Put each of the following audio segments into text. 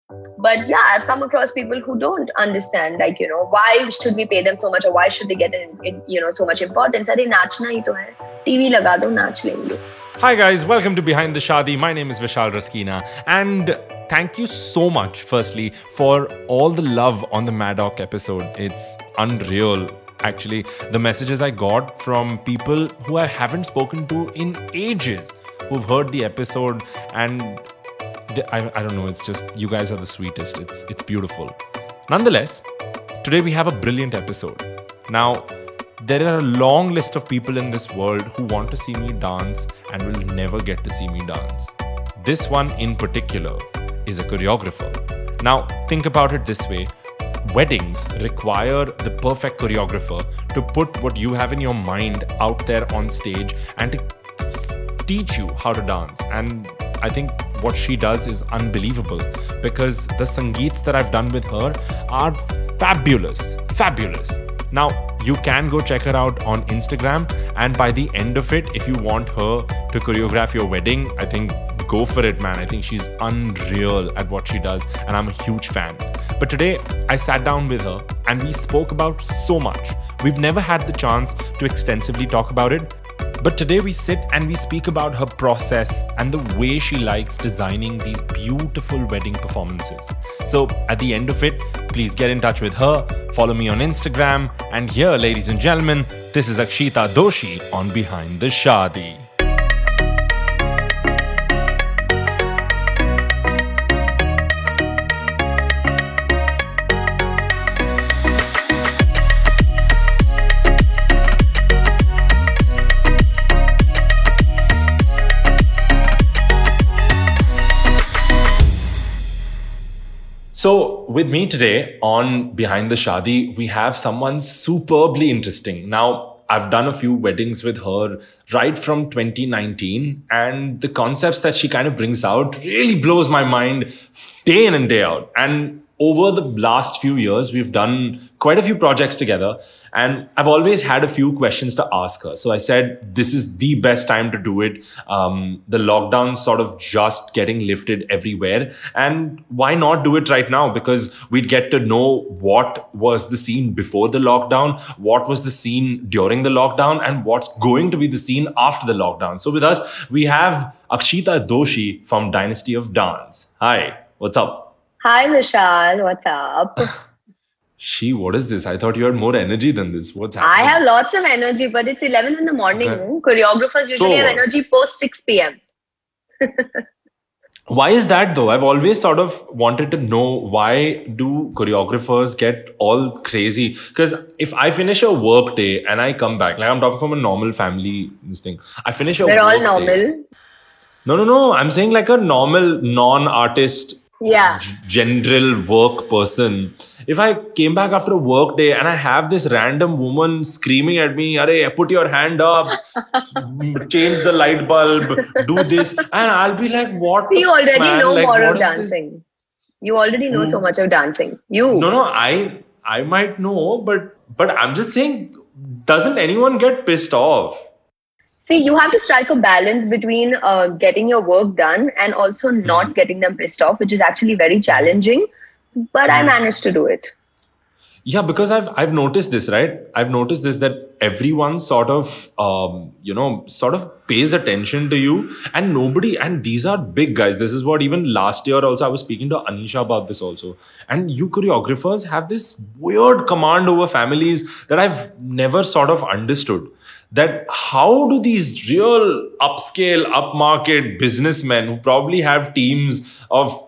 But yeah, I've come across people who don't understand, like, why should we pay them so much, or why should they get so much importance? Arey, naachna hi to hai. TV laga do, naach lenge. Hi guys, welcome to Behind the Shadi. My name is Vishal Raskina, and thank you so much, firstly, for all the love on the Maddock episode. It's unreal. Actually, the messages I got from people who I haven't spoken to in ages, who've heard the episode, and I don't know, it's just, you guys are the sweetest. It's beautiful. Nonetheless, today we have a brilliant episode. Now, there are a long list of people in this world who want to see me dance and will never get to see me dance. This one in particular is a choreographer. Now, think about it this way. Weddings require the perfect choreographer to put what you have in your mind out there on stage and to teach you how to dance. And I think what she does is unbelievable, because the sangeets that I've done with her are fabulous. Now, you can go check her out on Instagram, and by the end of it, if you want her to choreograph your wedding, I think go for it, man. I think she's unreal at what she does, and I'm a huge fan. But today, I sat down with her and we spoke about so much. We've never had the chance to extensively talk about it, but today we sit and we speak about her process and the way she likes designing these beautiful wedding performances. So at the end of it, please get in touch with her, follow me on Instagram, and here, ladies and gentlemen, this is Akshita Doshi on Behind the Shadi. So with me today on Behind the Shadi, we have someone superbly interesting. Now, I've done a few weddings with her right from 2019, and the concepts that she kind of brings out really blows my mind day in and day out. And over the last few years, we've done quite a few projects together, and I've always had a few questions to ask her. So I said, this is the best time to do it. The lockdown sort of just getting lifted everywhere. And why not do it right now? Because we'd get to know what was the scene before the lockdown, what was the scene during the lockdown, and what's going to be the scene after the lockdown. So with us, we have Akshita Doshi from Dynasty of Dance. Hi, what's up? Hi, Vishal. What's up? What is this? I thought you had more energy than this. What's happening? I have lots of energy, but it's 11 in the morning. Okay. Choreographers usually have energy post 6 p.m. Why is that though? I've always sort of wanted to know, why do choreographers get all crazy? Because if I finish a work day and I come back, like I'm talking from a normal family, this thing. I finish a work day. We're all normal. Day. No. I'm saying like a normal non-artist, general work person. If I came back after a work day and I have this random woman screaming at me, "Arey, put your hand up, change the light bulb, do this," and I'll be like, "What?" You already know more of dancing. You already know so much of dancing. No, I might know, but I'm just saying, doesn't anyone get pissed off? See, you have to strike a balance between getting your work done and also not getting them pissed off, which is actually very challenging. But I managed to do it. Yeah, because I've noticed this, right? I've noticed this, that everyone sort of, sort of pays attention to you, and these are big guys. This is what even last year also, I was speaking to Anisha about this also. And you choreographers have this weird command over families that I've never sort of understood. That how do these real upscale, upmarket businessmen who probably have teams of,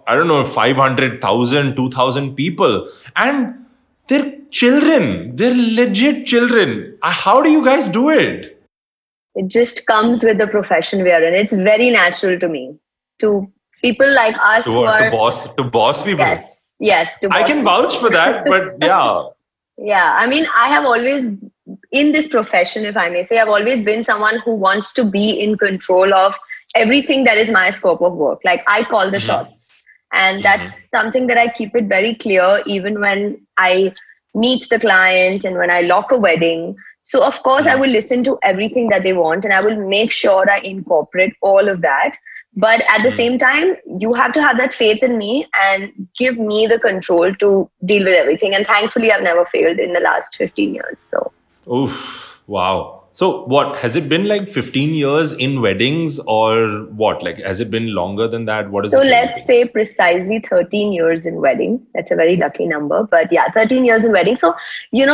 500,000, 2,000 people, and they're children, they're legit children. How do you guys do it? It just comes with the profession we are in. It's very natural to me. To people like us who are... To boss people? Yes. I can vouch for that, but yeah. Yeah, I mean, I have always... in this profession, if I may say, I've always been someone who wants to be in control of everything that is my scope of work. Like, I call the shots. And that's something that I keep it very clear, even when I meet the client and when I lock a wedding. So, of course, I will listen to everything that they want and I will make sure I incorporate all of that. But at the same time, you have to have that faith in me and give me the control to deal with everything. And thankfully, I've never failed in the last 15 years. So, Oof, wow. So what, has it been like 15 years in weddings or what? Like, has it been longer than that? What is so it? let's say precisely 13 years in wedding. That's a very lucky number, but yeah, 13 years in wedding. So,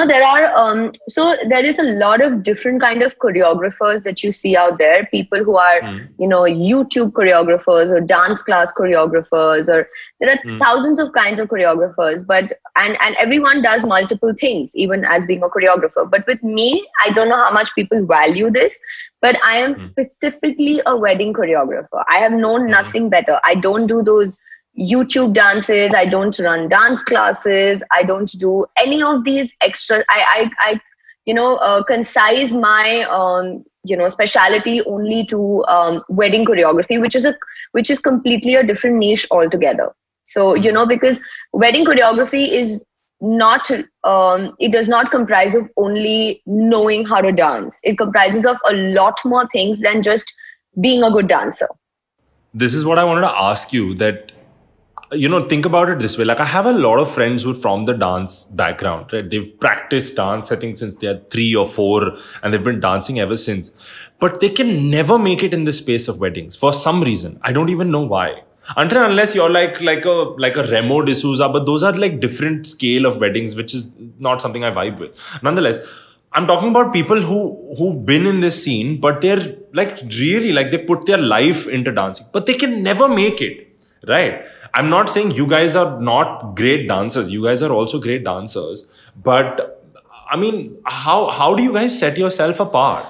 there is a lot of different kind of choreographers that you see out there. People who are, YouTube choreographers or dance class choreographers, or there are thousands of kinds of choreographers, but and everyone does multiple things, even as being a choreographer. But with me, I don't know how much people value this, but I am specifically a wedding choreographer. I have known nothing better. I don't do those YouTube dances. I don't run dance classes. I don't do any of these extra. I concise my speciality only to wedding choreography, which is completely a different niche altogether. So, because wedding choreography is not, it does not comprise of only knowing how to dance. It comprises of a lot more things than just being a good dancer. This is what I wanted to ask you, that, think about it this way. Like, I have a lot of friends who are from the dance background, right? They've practiced dance, I think, since they are 3 or 4, and they've been dancing ever since. But they can never make it in the space of weddings for some reason. I don't even know why. Until unless you're like a Remo D'Souza, but those are like different scale of weddings, which is not something I vibe with. Nonetheless, I'm talking about people who've been in this scene, but they're like really like they put their life into dancing, but they can never make it, right? I'm not saying you guys are not great dancers. You guys are also great dancers, but I mean, how do you guys set yourself apart?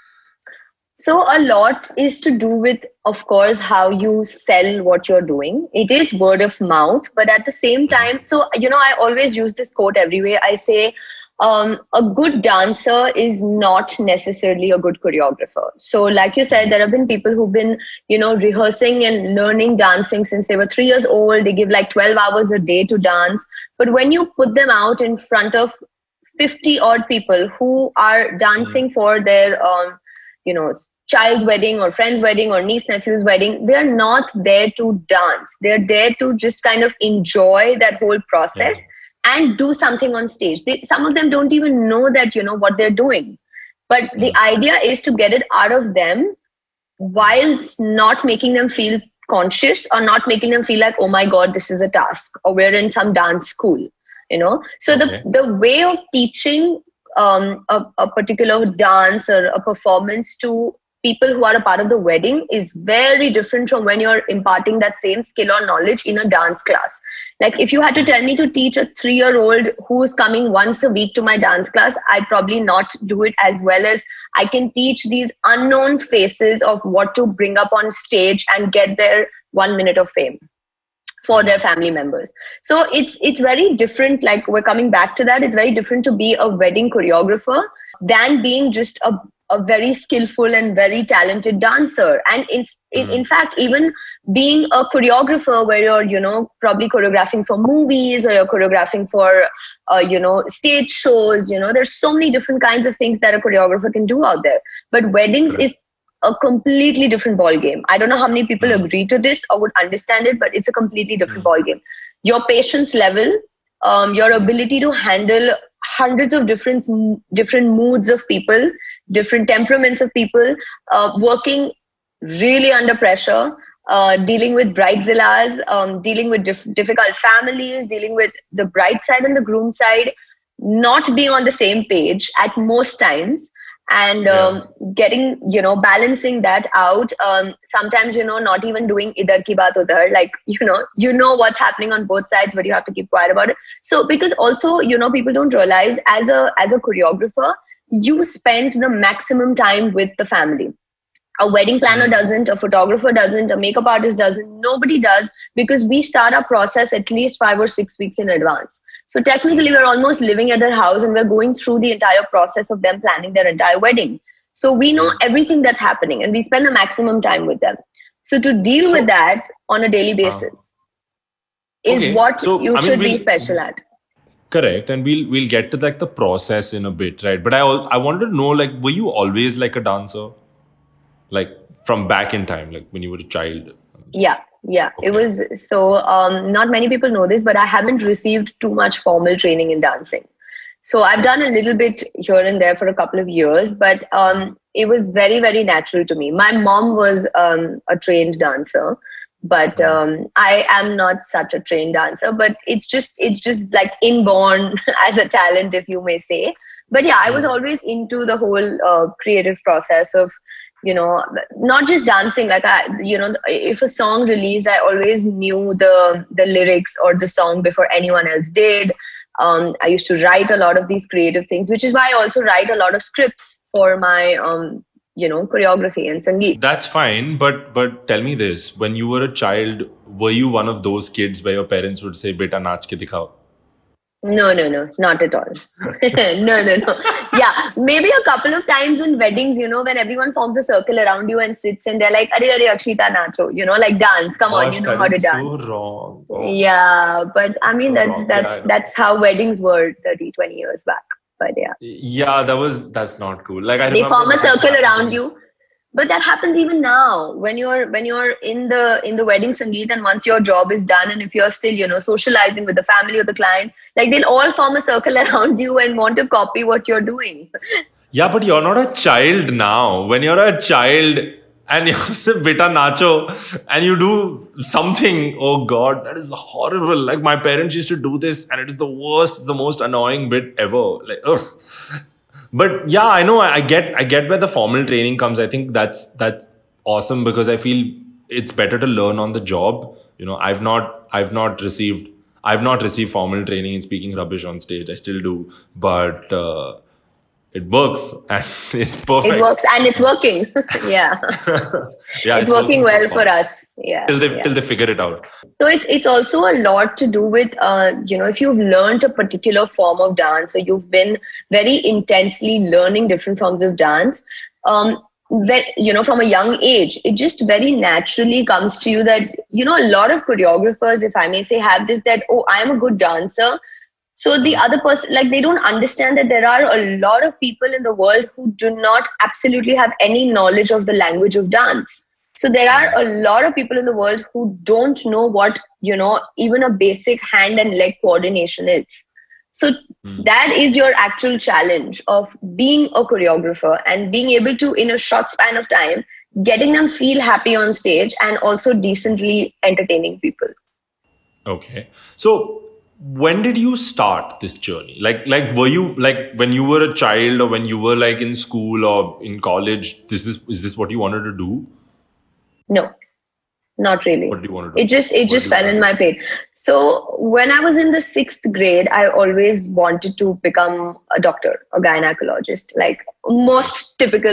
So a lot is to do with, of course, how you sell what you're doing. It is word of mouth, but at the same time, I always use this quote everywhere. I say, a good dancer is not necessarily a good choreographer. So like you said, there have been people who've been, rehearsing and learning dancing since they were 3 years old. They give like 12 hours a day to dance. But when you put them out in front of 50 odd people who are dancing for their, child's wedding or friend's wedding or niece nephew's wedding, they're not there to dance. They're there to just kind of enjoy that whole process and do something on stage. Some of them don't even know that, what they're doing. But the idea is to get it out of them whilst not making them feel conscious or not making them feel like, oh my God, this is a task, or we're in some dance school, So the way of teaching a particular dance or a performance to people who are a part of the wedding is very different from when you're imparting that same skill or knowledge in a dance class. Like if you had to tell me to teach a 3-year-old who's coming once a week to my dance class, I'd probably not do it as well as I can teach these unknown faces of what to bring up on stage and get their 1 minute of fame for their family members. So it's very different. Like we're coming back to that. It's very different to be a wedding choreographer than being just a very skillful and very talented dancer. And in fact, even being a choreographer where you're, probably choreographing for movies or you're choreographing for, stage shows, there's so many different kinds of things that a choreographer can do out there. But weddings is a completely different ball game. I don't know how many people agree to this or would understand it, but it's a completely different ball game. Your patience level, your ability to handle hundreds of different moods of people, different temperaments of people, working really under pressure, dealing with bridezillas, dealing with difficult families, dealing with the bride side and the groom side, not being on the same page at most times, and getting, balancing that out. Sometimes, not even doing idhar ki baat udhar, like, what's happening on both sides, but you have to keep quiet about it. So because also, people don't realize as a choreographer, you spend the maximum time with the family. A wedding planner doesn't, a photographer doesn't, a makeup artist doesn't, nobody does, because we start our process at least 5 or 6 weeks in advance. So technically we're almost living at their house and we're going through the entire process of them planning their entire wedding. So we know everything that's happening and we spend the maximum time with them. So to deal with that on a daily basis is what you should be special at. Correct, and we'll get to like the process in a bit, right? But I wanted to know, like, were you always like a dancer, like from back in time, like when you were a child? Yeah. Okay. It was so. Not many people know this, but I haven't received too much formal training in dancing. So I've done a little bit here and there for a couple of years, but it was very, very natural to me. My mom was a trained dancer, but I am not such a trained dancer. But it's just like inborn as a talent, if you may say. But yeah, I was always into the whole creative process of, not just dancing. Like if a song released, I always knew the lyrics or the song before anyone else did. I used to write a lot of these creative things, which is why I also write a lot of scripts for my choreography and sangeet. That's fine, but tell me this: when you were a child, were you one of those kids where your parents would say, "Beta, naach ke dikhao"? No, not at all. No. Yeah, maybe a couple of times in weddings, when everyone forms a circle around you and sits and they're like, "Arey, Akshita, nacho," like dance. Come on, you know how to dance. So wrong. Oh. Yeah, but I mean, that's how weddings were 30, 20 years back. But yeah. Yeah, that's not cool. Like they form a circle around you. But that happens even now when you're in the wedding sangeet, and once your job is done, and if you're still socializing with the family or the client, like they'll all form a circle around you and want to copy what you're doing. Yeah, but you're not a child now. When you're a child and you're beta nacho and you do something, oh God, that is horrible. Like my parents used to do this and it is the worst, it's the most annoying bit ever. Like, ugh. But yeah, I know, I get where the formal training comes. I think that's awesome because I feel it's better to learn on the job. I've not received formal training in speaking rubbish on stage. I still do, but it works and it's perfect. It works and it's working. Yeah. Yeah, it's working well for us. Yeah. Till they figure it out. So it's also a lot to do with if you've learned a particular form of dance, or you've been very intensely learning different forms of dance, from a young age, it just very naturally comes to you that a lot of choreographers, if I may say, have this, that, oh, I am a good dancer. So the other person, like, they don't understand that there are a lot of people in the world who do not absolutely have any knowledge of the language of dance. So there are a lot of people in the world who don't know what, even a basic hand and leg coordination is. So that is your actual challenge of being a choreographer and being able to, in a short span of time, getting them feel happy on stage and also decently entertaining people. Okay. So when did you start this journey? Like were you like when you were a child or when you were like in school or in college, is this what you wanted to do? No, not really. What do you want to do? It just fell in my plate. So when I was in the 6th grade, I always wanted to become a doctor, a gynecologist, like most typical.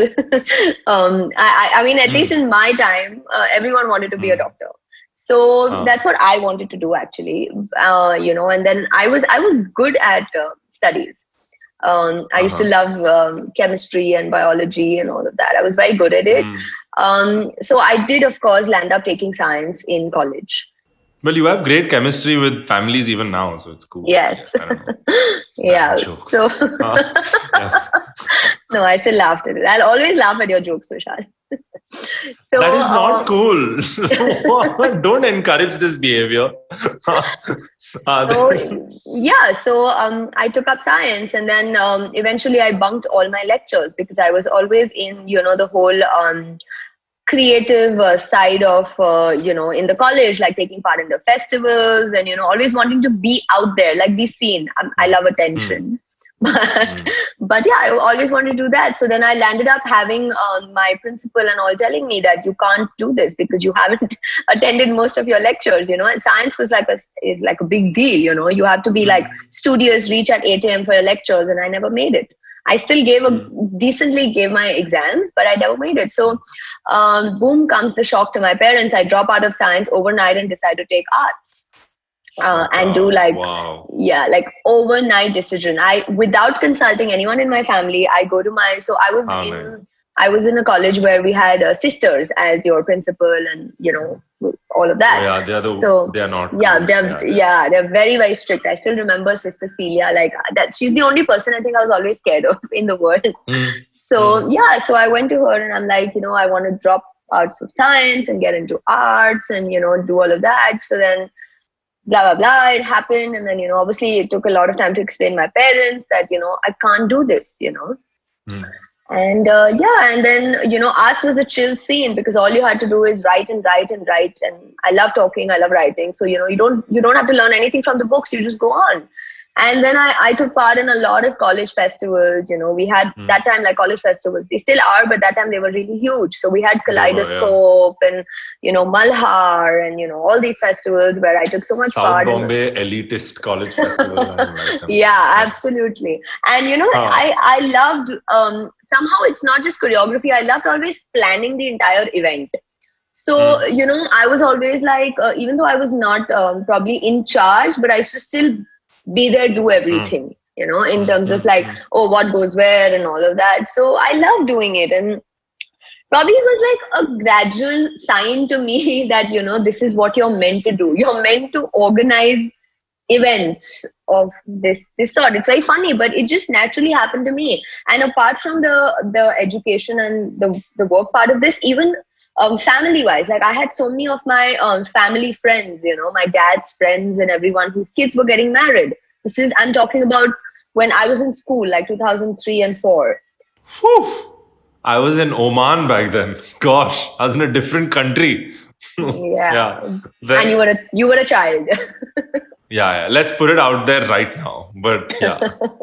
I mean, at least in my time, everyone wanted to be a doctor. So that's what I wanted to do, actually. And then I was good at studies. I used to love chemistry and biology and all of that. I was very good at it. So I did, of course, land up taking science in college. Well, you have great chemistry with families even now, so it's cool. Yes. I don't know. Yeah. So no, I still laughed at it. I'll always laugh at your jokes, Vishal. So, that is not cool. Don't encourage this behavior. So I took up science, and then eventually I bunked all my lectures because I was always in, the whole creative side of, in the college, like taking part in the festivals and, always wanting to be out there, like be seen. I love attention. But yeah, I always wanted to do that. So then I landed up having my principal and all telling me that you can't do this because you haven't attended most of your lectures, and science was is like a big deal, you have to be like studious, reach at 8 a.m. for your lectures, and I never made it. I still decently gave my exams, but I never made it. So boom comes the shock to my parents. I drop out of science overnight and decide to take arts. And do like overnight decision. Without consulting anyone in my family, I go to I was in a college where we had sisters as your principal and all of that. Yeah, they are not. Yeah, they're very, very strict. I still remember Sister Celia, like that. She's the only person I think I was always scared of in the world. So I went to her and I'm like, I want to drop arts of science and get into arts and, do all of that. So then blah, blah, blah, it happened. And then, obviously it took a lot of time to explain to my parents that, I can't do this. And and then, Arts was a chill scene because all you had to do is write and write and write. And I love talking, I love writing. So, you don't have to learn anything from the books, you just go on. And then I took part in a lot of college festivals. We had that time like college festivals. They still are, but that time they were really huge. So we had Kaleidoscope and, Malhar and, all these festivals where I took so much part. South Bombay elitist college festival. Yeah, absolutely. And, I loved, somehow it's not just choreography. I loved always planning the entire event. So, I was always like, even though I was not probably in charge, but I used to still be there, do everything, in terms of like, what goes where and all of that. So I love doing it. And probably it was like a gradual sign to me that, this is what you're meant to do. You're meant to organize events of this sort. It's very funny, but it just naturally happened to me. And apart from the education and the work part of this, even family wise, like I had so many of my family friends, my dad's friends and everyone whose kids were getting married. I'm talking about when I was in school, like 2003 and 4. Whew. I was in Oman back then. Gosh, I was in a different country. Yeah. And you were a child. Yeah. Let's put it out there right now. But yeah.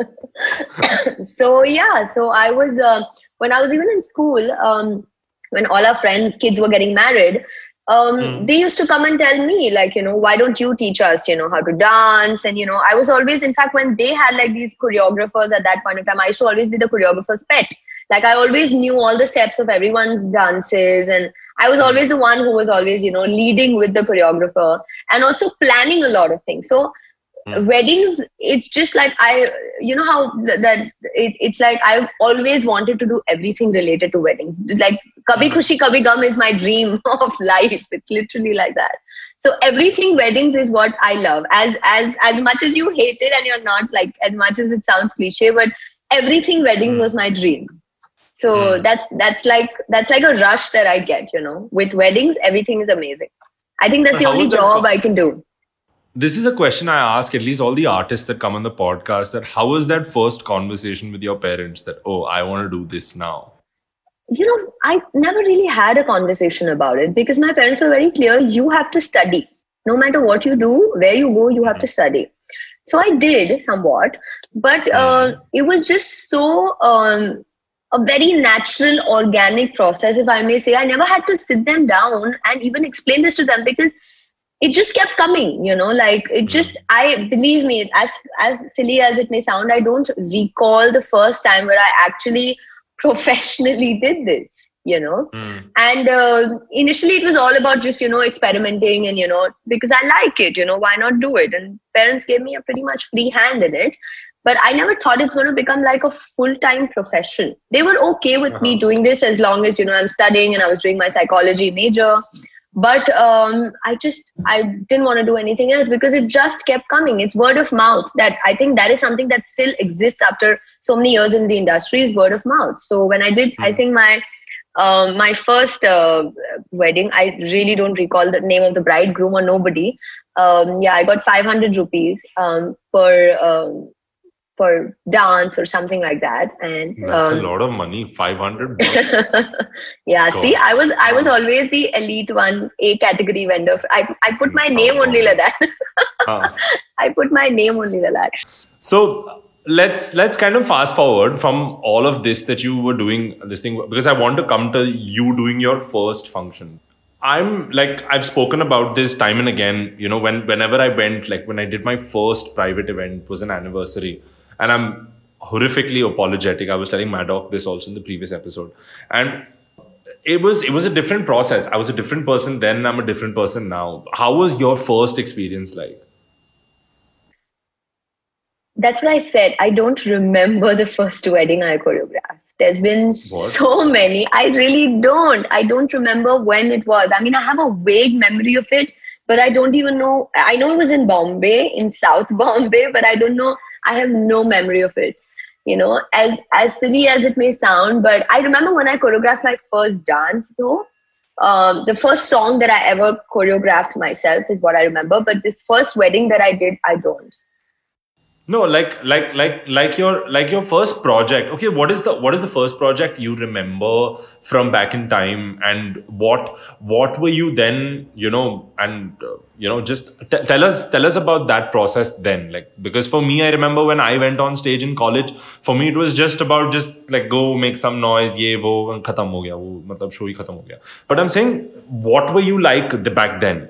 So I was, when I was even in school, when all our friends' kids were getting married, they used to come and tell me, like, why don't you teach us, how to dance? And, I was always, in fact, when they had like these choreographers at that point of time, I used to always be the choreographer's pet. Like, I always knew all the steps of everyone's dances. And I was always the one who was always, leading with the choreographer and also planning a lot of things. So weddings, it's just like how that it's like I've always wanted to do everything related to weddings. Like Kabhi Khushi Kabhi Gum is my dream of life. It's literally like that. So everything weddings is what I love. As much as you hate it, and you're not like, as much as it sounds cliche, but everything weddings was my dream. So that's like a rush that I get. With weddings, everything is amazing. I think that's the only job I can do. This is a question I ask at least all the artists that come on the podcast, that how was that first conversation with your parents that, oh, I want to do this now? I never really had a conversation about it because my parents were very clear, you have to study. No matter what you do, where you go, you have to study. So I did somewhat, but it was just so a very natural, organic process, if I may say. I never had to sit them down and even explain this to them because it just kept coming, like it just, believe me, as silly as it may sound, I don't recall the first time where I actually professionally did this, and initially it was all about just, experimenting and, because I like it, why not do it? And parents gave me a pretty much free hand in it, but I never thought it's going to become like a full-time profession. They were okay with me doing this as long as, I'm studying and I was doing my psychology major. But I didn't want to do anything else because it just kept coming. It's word of mouth. That I think that is something that still exists after so many years in the industry, is word of mouth. So when I did, I think my first wedding, I really don't recall the name of the bridegroom or nobody. I got 500 rupees per dance or something like that, and that's a lot of money. 500 bucks. Yeah. God. See, I was always the elite one, A category vendor. I put my name only like that. I put my name only like that. So let's kind of fast forward from all of this that you were doing this thing, because I want to come to you doing your first function. I've spoken about this time and again, whenever I went, like when I did my first private event, it was an anniversary. And I'm horrifically apologetic. I was telling Maddock this also in the previous episode. And it was a different process. I was a different person then. I'm a different person now. How was your first experience like? That's what I said. I don't remember the first wedding I choreographed. There's been so many. I really don't. I don't remember when it was. I mean, I have a vague memory of it, but I don't even know. I know it was in Bombay, in South Bombay, but I don't know. I have no memory of it, as silly as it may sound. But I remember when I choreographed my first dance, though, The first song that I ever choreographed myself is what I remember. But this first wedding that I did, I don't. No, like your first project. Okay, what is the first project you remember from back in time, and what were you then? And just tell us about that process then. Like, because for me, I remember when I went on stage in college. For me, it was just about just like go make some noise, ye wo, khatam ho gaya, wo matlab show hi khatam ho gaya. But I'm saying, what were you like back then?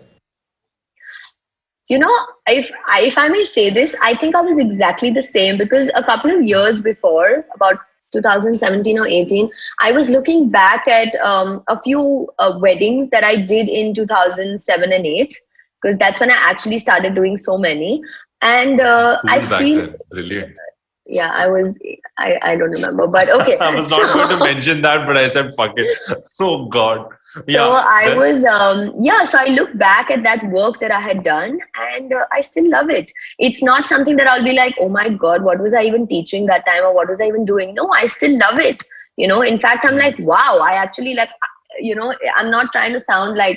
If I may say this, I think I was exactly the same, because a couple of years before, about 2017 or 18, I was looking back at a few weddings that I did in 2007 and 8, because that's when I actually started doing so many. And I Cool back feel, then. Brilliant. yeah, I don't remember, but okay. I was not going to mention that, but I said, fuck it. Oh, God. So Yeah. I Then, was, so I look back at that work that I had done, and I still love it. It's not something that I'll be like, oh my God, what was I even teaching that time, or what was I even doing? No, I still love it. In fact, I'm like, wow, I actually like, I'm not trying to sound like,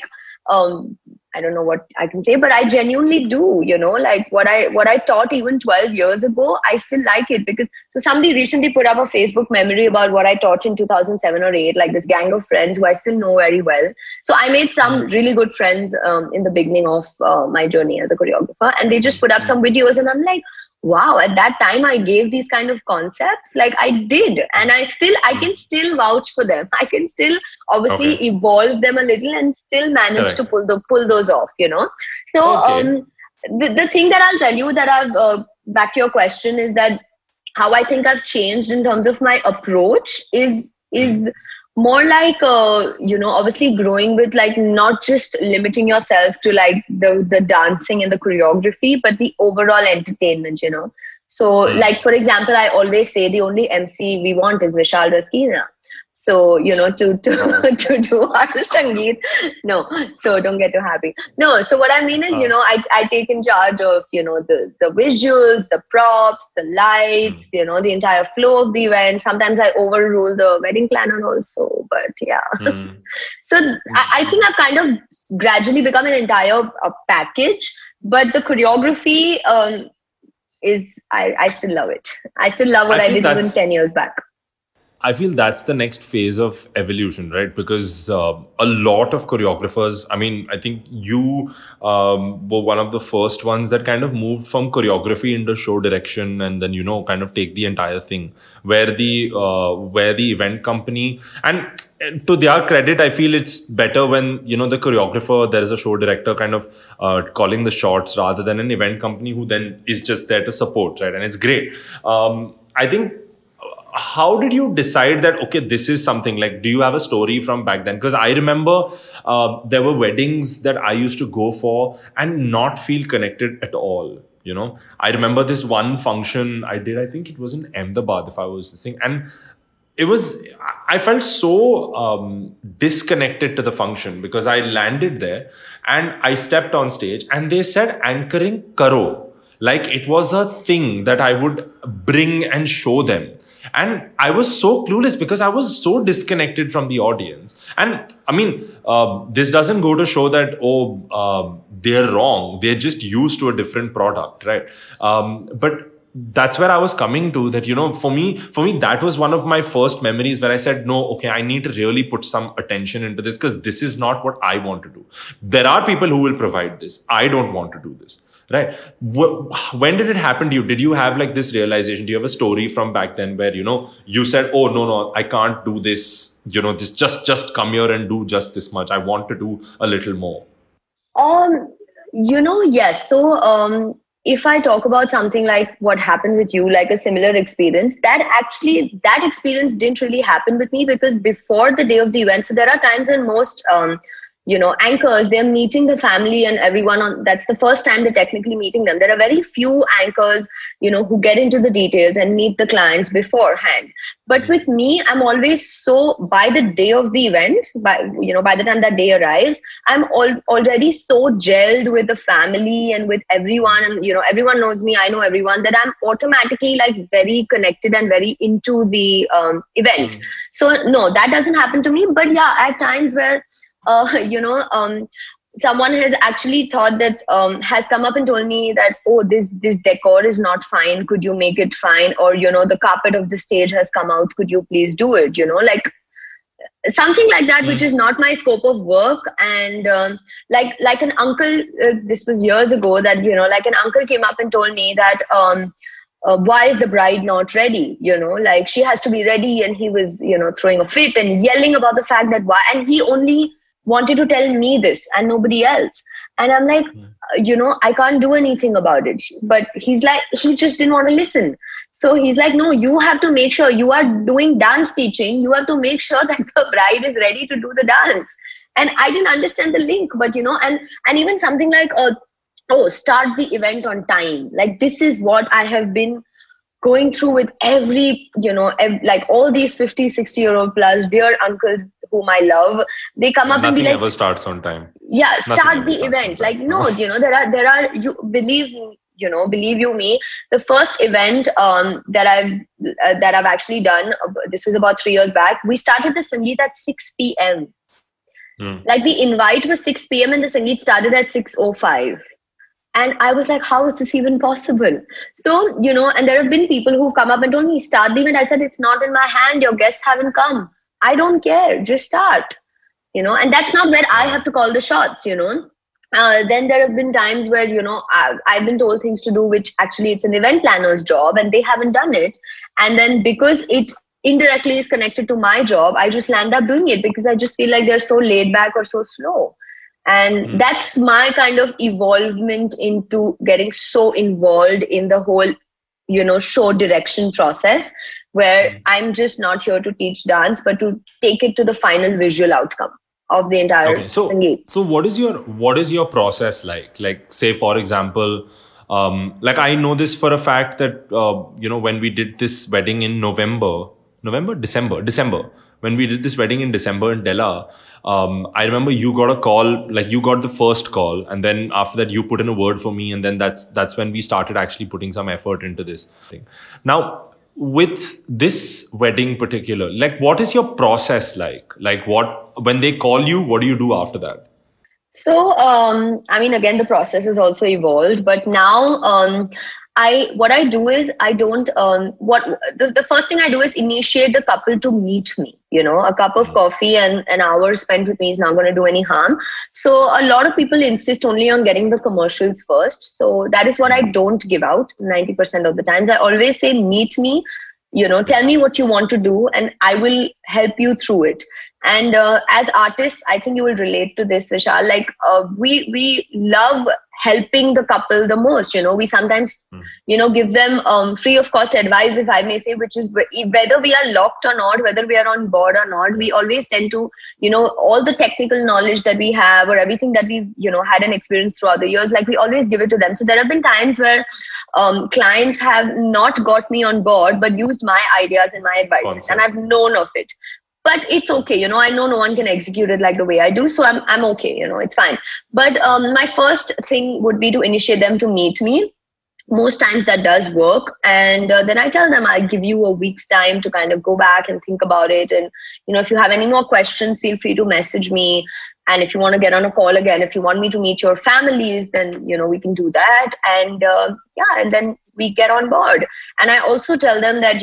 I don't know what I can say, but I genuinely do, like what I taught even 12 years ago, I still like it. Because so somebody recently put up a Facebook memory about what I taught in 2007 or 8, like this gang of friends who I still know very well. So I made some really good friends in the beginning of my journey as a choreographer, and they just put up some videos, and I'm like, wow, at that time I gave these kind of concepts, like I did, and I can still vouch for them. I can still obviously okay. evolve them a little and still manage to Correct. pull those off. So Okay. the thing that I'll tell you, that I've back to your question, is that how I think I've changed in terms of my approach is more like obviously growing with, like, not just limiting yourself to like the dancing and the choreography, but the overall entertainment. So, like, for example, I always say the only MC we want is Vishal Raskina. So, to to do our Sangeet. No, so don't get too happy. No, so what I mean is, I take in charge of, the visuals, the props, the lights, the entire flow of the event. Sometimes I overrule the wedding planner also, but yeah. Mm. So I think I've kind of gradually become an entire package, but the choreography I still love it. I still love what I I feel did even that's 10 years back. I feel that's the next phase of evolution, right? Because a lot of choreographers, I mean, I think you were one of the first ones that kind of moved from choreography into show direction, and then, kind of take the entire thing, where the event company, and to their credit, I feel it's better when, the choreographer, there is a show director kind of calling the shots, rather than an event company who then is just there to support, right? And it's great. I think, how did you decide that, okay, this is something, like, do you have a story from back then? Because I remember there were weddings that I used to go for and not feel connected at all. I remember this one function I did, I think it was in Ahmedabad, if I was this thing, and I felt so disconnected to the function, because I landed there and I stepped on stage and they said anchoring karo, like it was a thing that I would bring and show them. And I was so clueless, because I was so disconnected from the audience. And I mean, this doesn't go to show that, they're wrong. They're just used to a different product, right? But that's where I was coming to, that, for me, that was one of my first memories where I said, no, okay, I need to really put some attention into this, because this is not what I want to do. There are people who will provide this. I don't want to do this. Right. When did it happen to you? Did you have like this realization? Do you have a story from back then where, you said, oh, no, I can't do this, this just come here and do just this much. I want to do a little more. Yes. So, if I talk about something like what happened with you, like a similar experience, that experience didn't really happen with me, because before the day of the event, so there are times when most, anchors, they're meeting the family and everyone that's the first time they're technically meeting them. There are very few anchors, who get into the details and meet the clients beforehand. But with me, I'm always so, by the day of the event, by the time that day arrives, I'm already so gelled with the family and with everyone. And, everyone knows me, I know everyone, that I'm automatically like very connected and very into the event. So no, that doesn't happen to me. But yeah, at times where, someone has actually thought that, has come up and told me that, oh, this decor is not fine, could you make it fine? Or, the carpet of the stage has come out, could you please do it? Like something like that, which is not my scope of work. And like an uncle, this was years ago, that like an uncle came up and told me that, why is the bride not ready? Like she has to be ready. And he was, throwing a fit and yelling about the fact that why, and he only wanted to tell me this and nobody else. And I'm like, I can't do anything about it. But he's like, he just didn't want to listen. So he's like, no, you have to make sure you are doing dance teaching. You have to make sure that the bride is ready to do the dance. And I didn't understand the link, but and even something like, start the event on time. Like this is what I have been going through with every, like all these 50, 60-year-old plus dear uncles whom I love. They come up and be like, nothing ever starts on time. Yeah, start the event. Like, no, there are, you believe you me, the first event that I've actually done, this was about 3 years back. We started the Sangeet at 6 p.m. Like the invite was 6 p.m. and the Sangeet started at 6:05. And I was like, how is this even possible? So, and there have been people who've come up and told me, start the event. I said, it's not in my hand. Your guests haven't come. I don't care. Just start, and that's not where I have to call the shots, Then there have been times where, I've been told things to do, which actually it's an event planner's job and they haven't done it. And then because it indirectly is connected to my job, I just land up doing it because I just feel like they're so laid back or so slow. And that's my kind of evolvement into getting so involved in the whole, show direction process, where I'm just not here to teach dance, but to take it to the final visual outcome of the entire Sangeet. So what is your process like? Like, say, for example, like I know this for a fact that, when we did this wedding in December, when we did this wedding in December in Della, I remember you got a call, like you got the first call, and then after that you put in a word for me, and then that's when we started actually putting some effort into this thing. Now, with this wedding particular, like what is your process like? Like when they call you, what do you do after that? So, again, the process has also evolved, but now, what I do is I don't, the first thing I do is initiate the couple to meet me. A cup of coffee and an hour spent with me is not going to do any harm. So a lot of people insist only on getting the commercials first. So that is what I don't give out 90% of the times. I always say, meet me, tell me what you want to do and I will help you through it. And as artists, I think you will relate to this, Vishal. Like we love helping the couple the most. We sometimes, give them free of cost advice, if I may say, which is whether we are locked or not, whether we are on board or not. We always tend to, all the technical knowledge that we have or everything that we've, had an experience throughout the years, like we always give it to them. So there have been times where clients have not got me on board, but used my ideas and my advice, and I've known of it. But it's okay, I know no one can execute it like the way I do, so I'm okay, it's fine. But my first thing would be to initiate them to meet me. Most times that does work, and then I tell them I'll give you a week's time to kind of go back and think about it. And if you have any more questions, feel free to message me. And if you want to get on a call again, if you want me to meet your families, then we can do that. And and then we get on board. And I also tell them that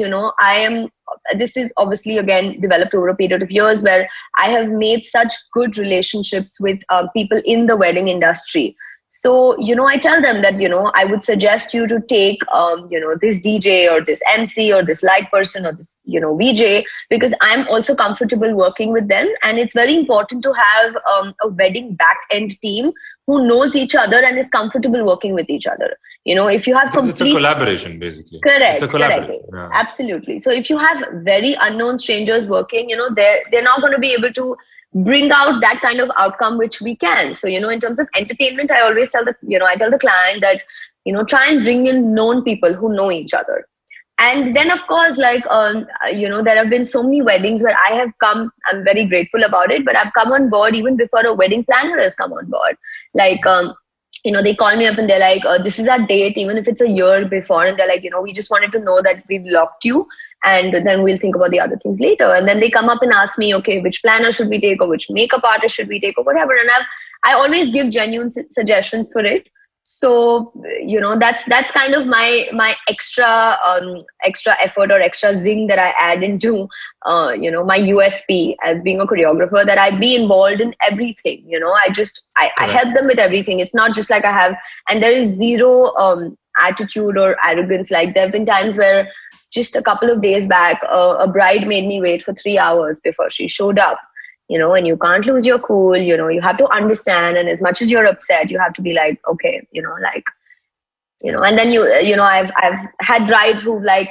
this is obviously again developed over a period of years, where I have made such good relationships with people in the wedding industry. So, I tell them that, I would suggest you to take, this DJ or this MC or this light person or this, VJ, because I'm also comfortable working with them. And it's very important to have a wedding back-end team who knows each other and is comfortable working with each other. If you have it's a collaboration, basically. Correct. It's a collaboration. Yeah. Absolutely. So if you have very unknown strangers working, they're not going to be able to bring out that kind of outcome which we can. So, in terms of entertainment, I always tell I tell the client that, try and bring in known people who know each other. And then, of course, like, there have been so many weddings where I have come, I'm very grateful about it, but I've come on board even before a wedding planner has come on board. Like, they call me up and they're like, this is our date, even if it's a year before. And they're like, we just wanted to know that we've locked you, and then we'll think about the other things later. And then they come up and ask me, okay, which planner should we take, or which makeup artist should we take, or whatever. And I always give genuine suggestions for it. So, that's kind of my extra effort or extra zing that I add into, my USP as being a choreographer, that I be involved in everything. I help them with everything. It's not just like I have, and there is zero attitude or arrogance. Like, there have been times where just a couple of days back, a bride made me wait for 3 hours before she showed up. And you can't lose your cool, you have to understand. And as much as you're upset, you have to be like, okay, and then I've had brides who've like,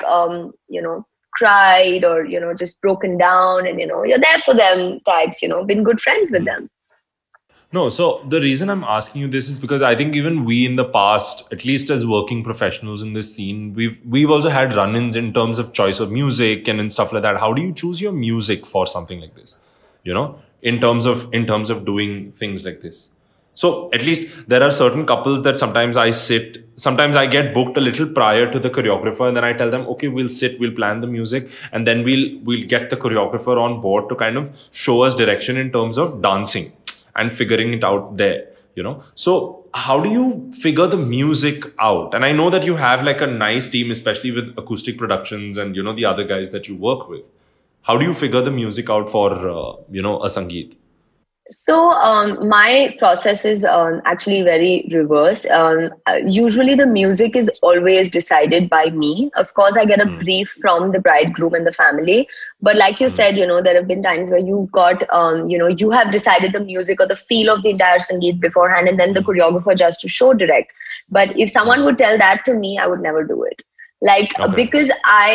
cried or, just broken down, and, you're there for them types, been good friends with them. No, so the reason I'm asking you this is because I think even we in the past, at least as working professionals in this scene, we've also had run-ins in terms of choice of music and stuff like that. How do you choose your music for something like this? In terms of doing things like this. So at least there are certain couples that sometimes I get booked a little prior to the choreographer, and then I tell them, okay, we'll plan the music, and then we'll get the choreographer on board to kind of show us direction in terms of dancing and figuring it out there. So how do you figure the music out? And I know that you have like a nice team, especially with Acoustic Productions and the other guys that you work with. How do you figure the music out for, a Sangeet? So my process is actually very reverse. Usually the music is always decided by me. Of course, I get a brief from the bridegroom and the family. But like you said, there have been times where you've got, you have decided the music or the feel of the entire Sangeet beforehand, and then the choreographer just to show direct. But if someone would tell that to me, I would never do it. Because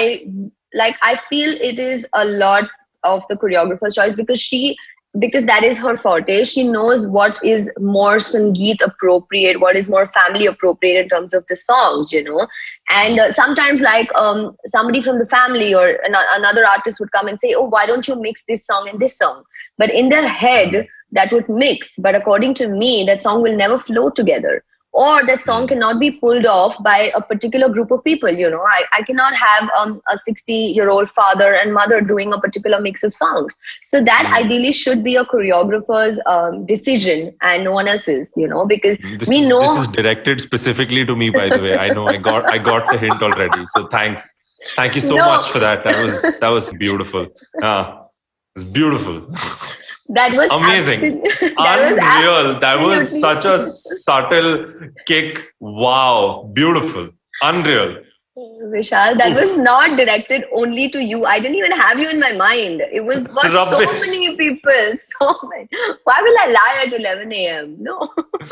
I feel it is a lot of the choreographer's choice, because that is her forte. She knows what is more Sangeet appropriate, what is more family appropriate in terms of the songs, And sometimes somebody from the family or another artist would come and say, oh, why don't you mix this song and this song? But in their head, that would mix. But according to me, that song will never flow together. Or that song cannot be pulled off by a particular group of people. I cannot have a 60-year-old father and mother doing a particular mix of songs. So that ideally should be a choreographer's decision and no one else's, because this is directed specifically to me, by the way. I know I got the hint already. So thank you so much for that. That was beautiful. It's beautiful. That was amazing. Unreal. That was such a subtle kick. Wow. Beautiful. Unreal. Vishal, that was not directed only to you. I didn't even have you in my mind. It was for so many people. So many. Why will I lie at 11 a.m.? No.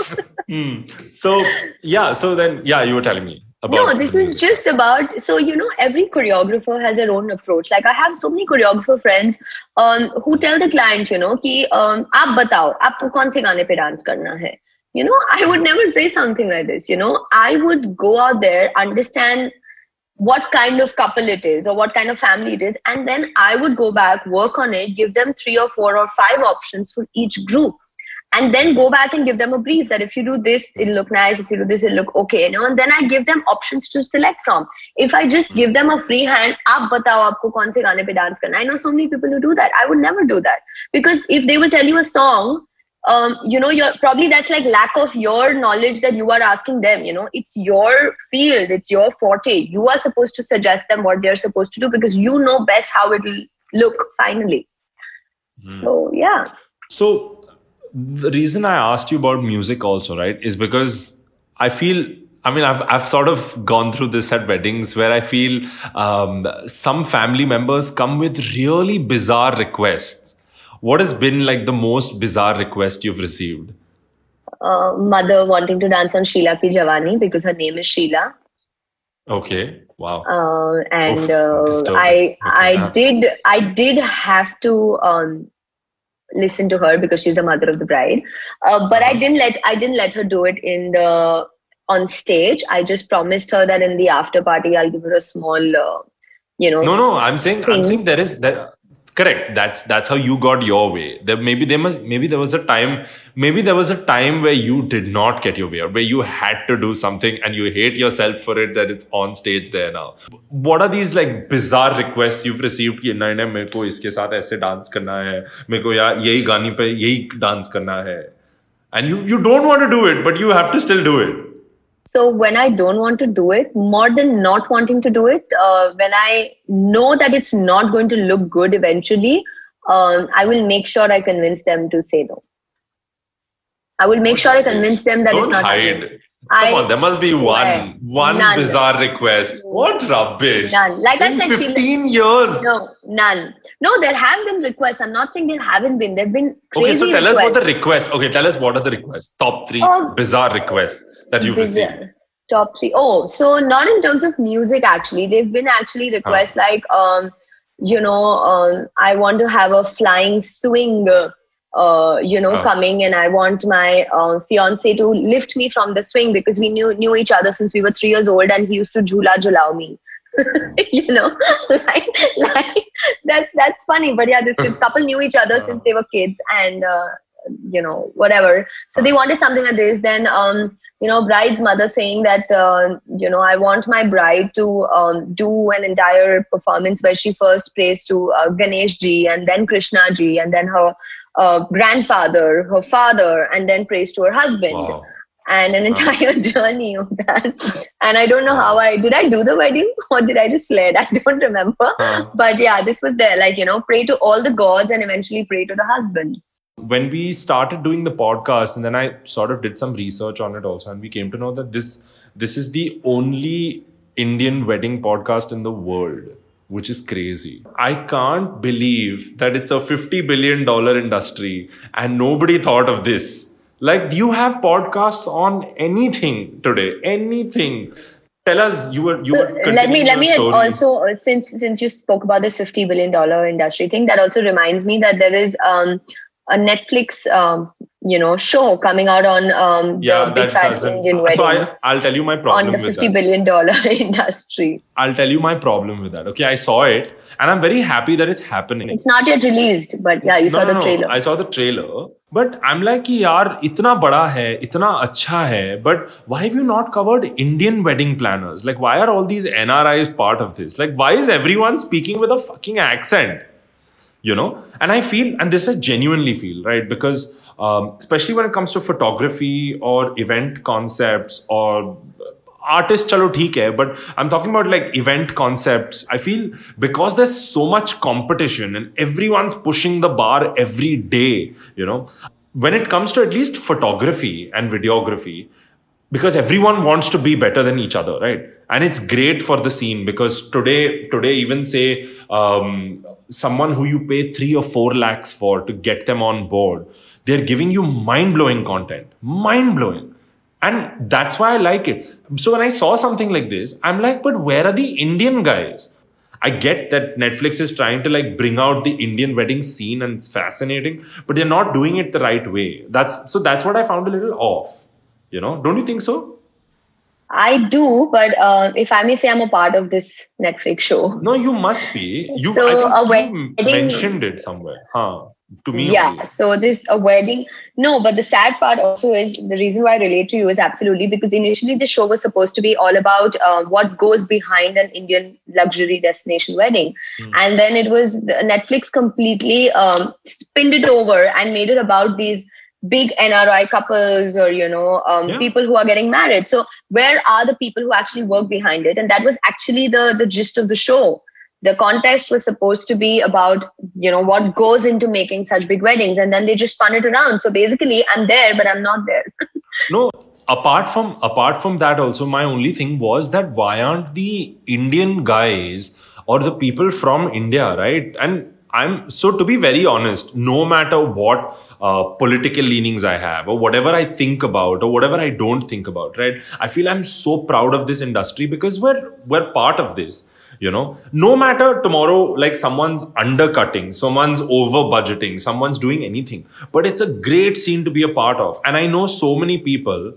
So you were telling me. No, this is just about, so every choreographer has their own approach. Like I have so many choreographer friends who tell the client, कि आप बताओ आपको कौन से गाने पे dance करना है. I would never say something like this. I would go out there, understand what kind of couple it is or what kind of family it is, and then I would go back, work on it, give them 3 or 4 or 5 options for each group. And then go back and give them a brief that if you do this, it'll look nice. If you do this, it'll look okay. And then I give them options to select from. If I just give them a free hand, aap batao aapko kaun se gaane pe dance karna. I know so many people who do that. I would never do that. Because if they will tell you a song, you're probably, that's like lack of your knowledge that you are asking them. It's your field. It's your forte. You are supposed to suggest them what they're supposed to do because you know best how it'll look finally. So, yeah. So, the reason I asked you about music also, right, is because I've sort of gone through this at weddings where I feel some family members come with really bizarre requests. What has been like the most bizarre request you've received? Mother wanting to dance on Sheila Ki Jawani because her name is Sheila. Okay. Wow. I did have to listen to her because she's the mother of the bride. But I didn't let her do it on stage. I just promised her that in the after party I'll give her a small, No, I'm saying there is that. Correct. That's how you got your way. Maybe there was a time where you did not get your way, or where you had to do something and you hate yourself for it, that it's on stage there now. What are these like bizarre requests you've received कि नहीं नहीं मेरे को इसके साथ ऐसे dance करना है, मेरे को यार यही गाने पे यही डांस करना है, and you don't want to do it but you have to still do it. So when I don't want to do it, more than not wanting to do it, when I know that it's not going to look good eventually, I will make sure I convince them to say no. I will make sure I convince them that it's not hide. Come on, there must be one bizarre request. What rubbish. None. Like in I said, 15 years. No, none. No, there have been requests. I'm not saying there haven't been. There have been crazy Okay, so tell requests. us what the request. Okay, tell us what are the requests. Top 3 bizarre requests that you've received. Top 3. Oh, so not in terms of music actually. They've been actually requests like, I want to have a flying swing, coming, and I want my fiance to lift me from the swing because we knew each other since we were 3 years old, and he used to jhulao me. like that's funny, but yeah, this couple knew each other since they were kids, and whatever. So they wanted something like this. Then bride's mother saying that I want my bride to do an entire performance where she first prays to Ganesh ji, and then Krishna ji, and then her grandfather, her father, and then prays to her husband. Wow. And an entire journey of that. And I don't know how did I do the wedding or did I just play it? I don't remember. But yeah, this was there, pray to all the gods and eventually pray to the husband. When we started doing the podcast, and then I sort of did some research on it also, and we came to know that this is the only Indian wedding podcast in the world, which is crazy. I can't believe that it's a $50 billion industry and nobody thought of this. Like, you have podcasts on anything today, anything. Tell us, you were let me also, since you spoke about this $50 billion industry thing, that also reminds me that there is a Netflix show coming out on the Big Fat Indian Wedding. So I'll tell you my problem with that. On the $50 billion industry. I'll tell you my problem with that. Okay, I saw it and I'm very happy that it's happening. It's not yet released, but yeah, you saw the trailer. I saw the trailer. But I'm like, yaar, itna bada hai, itna acha hai, but why have you not covered Indian wedding planners? Like, why are all these NRIs part of this? Like, why is everyone speaking with a fucking accent? And I feel, and this I genuinely feel, right? Because especially when it comes to photography or event concepts or artists, chalo theek hai, but I'm talking about like event concepts. I feel because there's so much competition and everyone's pushing the bar every day, when it comes to at least photography and videography, because everyone wants to be better than each other, right? And it's great for the scene because today even say someone who you pay 3 or 4 lakhs for to get them on board, they're giving you mind-blowing content. Mind-blowing. And that's why I like it. So when I saw something like this, I'm like, but where are the Indian guys? I get that Netflix is trying to like bring out the Indian wedding scene and it's fascinating, but they're not doing it the right way. That's what I found a little off. Don't you think so? I do, but if I may say, I'm a part of this Netflix show. No, you must be. You mentioned it somewhere. To me. Yeah, only. so this a wedding. No, but the sad part also is the reason why I relate to you is absolutely because initially the show was supposed to be all about what goes behind an Indian luxury destination wedding. And then it was Netflix completely spinned it over and made it about these big NRI couples or, people who are getting married. So where are the people who actually work behind it? And that was actually the gist of the show. The contest was supposed to be about, what goes into making such big weddings. And then they just spun it around. So basically, I'm there, but I'm not there. No, apart from that also, my only thing was that why aren't the Indian guys or the people from India, right? And to be very honest, no matter what political leanings I have or whatever I think about or whatever I don't think about, right? I feel I'm so proud of this industry because we're part of this. No matter tomorrow, like someone's undercutting, someone's over budgeting, someone's doing anything, but it's a great scene to be a part of. And I know so many people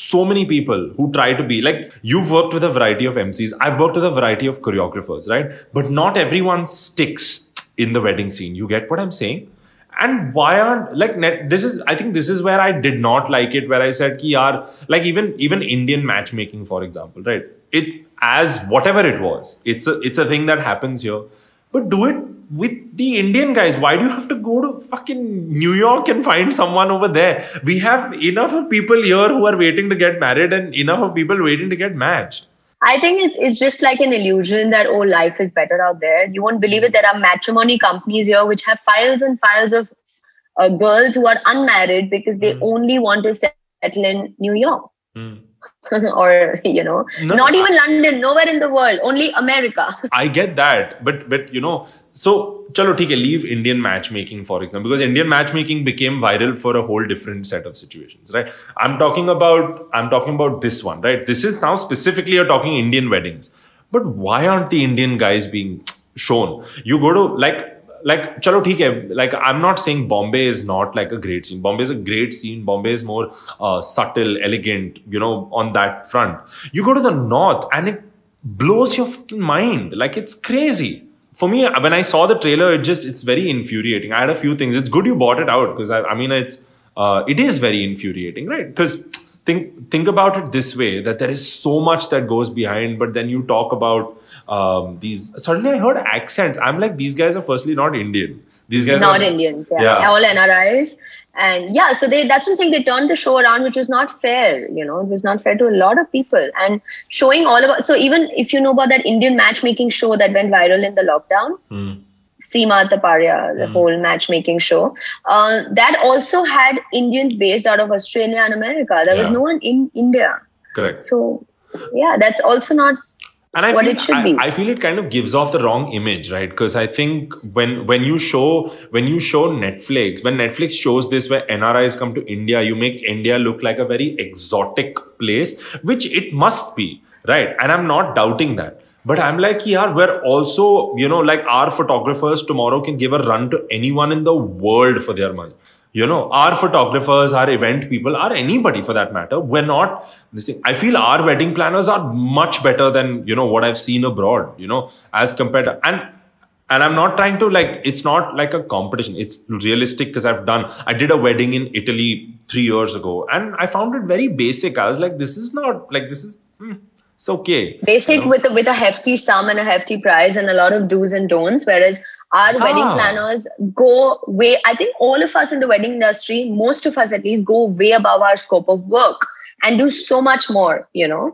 who try to be like, you've worked with a variety of MCs. I've worked with a variety of choreographers, right? But not everyone sticks. in the wedding scene. You get what I'm saying? And why aren't like I think this is where I did not like it, where I said ki yaar, like even Indian matchmaking, for example, right? It as whatever it was, it's a thing that happens here. But do it with the Indian guys. Why do you have to go to fucking New York and find someone over there? We have enough of people here who are waiting to get married and enough of people waiting to get matched. I think it's just like an illusion that, oh, life is better out there. You won't believe it. There are matrimony companies here which have files and files of girls who are unmarried because they only want to settle in New York. Or, not even London, nowhere in the world, only America. I get that. But so chalo theek hai, leave Indian matchmaking, for example, because Indian matchmaking became viral for a whole different set of situations, right? I'm talking about this one, right? This is now specifically you're talking Indian weddings. But why aren't the Indian guys being shown? You go to like chalo theek hai, like I'm not saying Bombay is not like a great scene. Bombay is a great scene. Bombay is more subtle, elegant, on that front. You go to the north and it blows your fucking mind. Like it's crazy. For me, when I saw the trailer, it's very infuriating. I had a few things. It's good you bought it out because it is very infuriating, right? Because think about it this way, that there is so much that goes behind, but then you talk about these. Suddenly I heard accents. I'm like, these guys are firstly not Indian. These guys not are Indians, yeah. All NRIs. And yeah, so that's what I'm saying. They turned the show around, which was not fair. It was not fair to a lot of people. And showing all about, so even if you know about that Indian matchmaking show that went viral in the lockdown, Seema Taparia, the whole matchmaking show, that also had Indians based out of Australia and America. There was no one in India. Correct. So yeah, that's also not what it should be. I feel it kind of gives off the wrong image, right? Because I think when you show Netflix, when Netflix shows this where NRIs come to India, you make India look like a very exotic place, which it must be, right? And I'm not doubting that. But I'm like, yeah, we're also, like our photographers tomorrow can give a run to anyone in the world for their money. Our photographers, our event people, or anybody for that matter, we're not this thing. I feel our wedding planners are much better than, what I've seen abroad, as compared to, and I'm not trying to it's not like a competition. It's realistic because I did a wedding in Italy 3 years ago and I found it very basic. I was like, it's okay. Basic with a hefty sum and a hefty price and a lot of do's and don'ts, whereas our wedding planners go way, I think all of us in the wedding industry, most of us at least, go way above our scope of work and do so much more,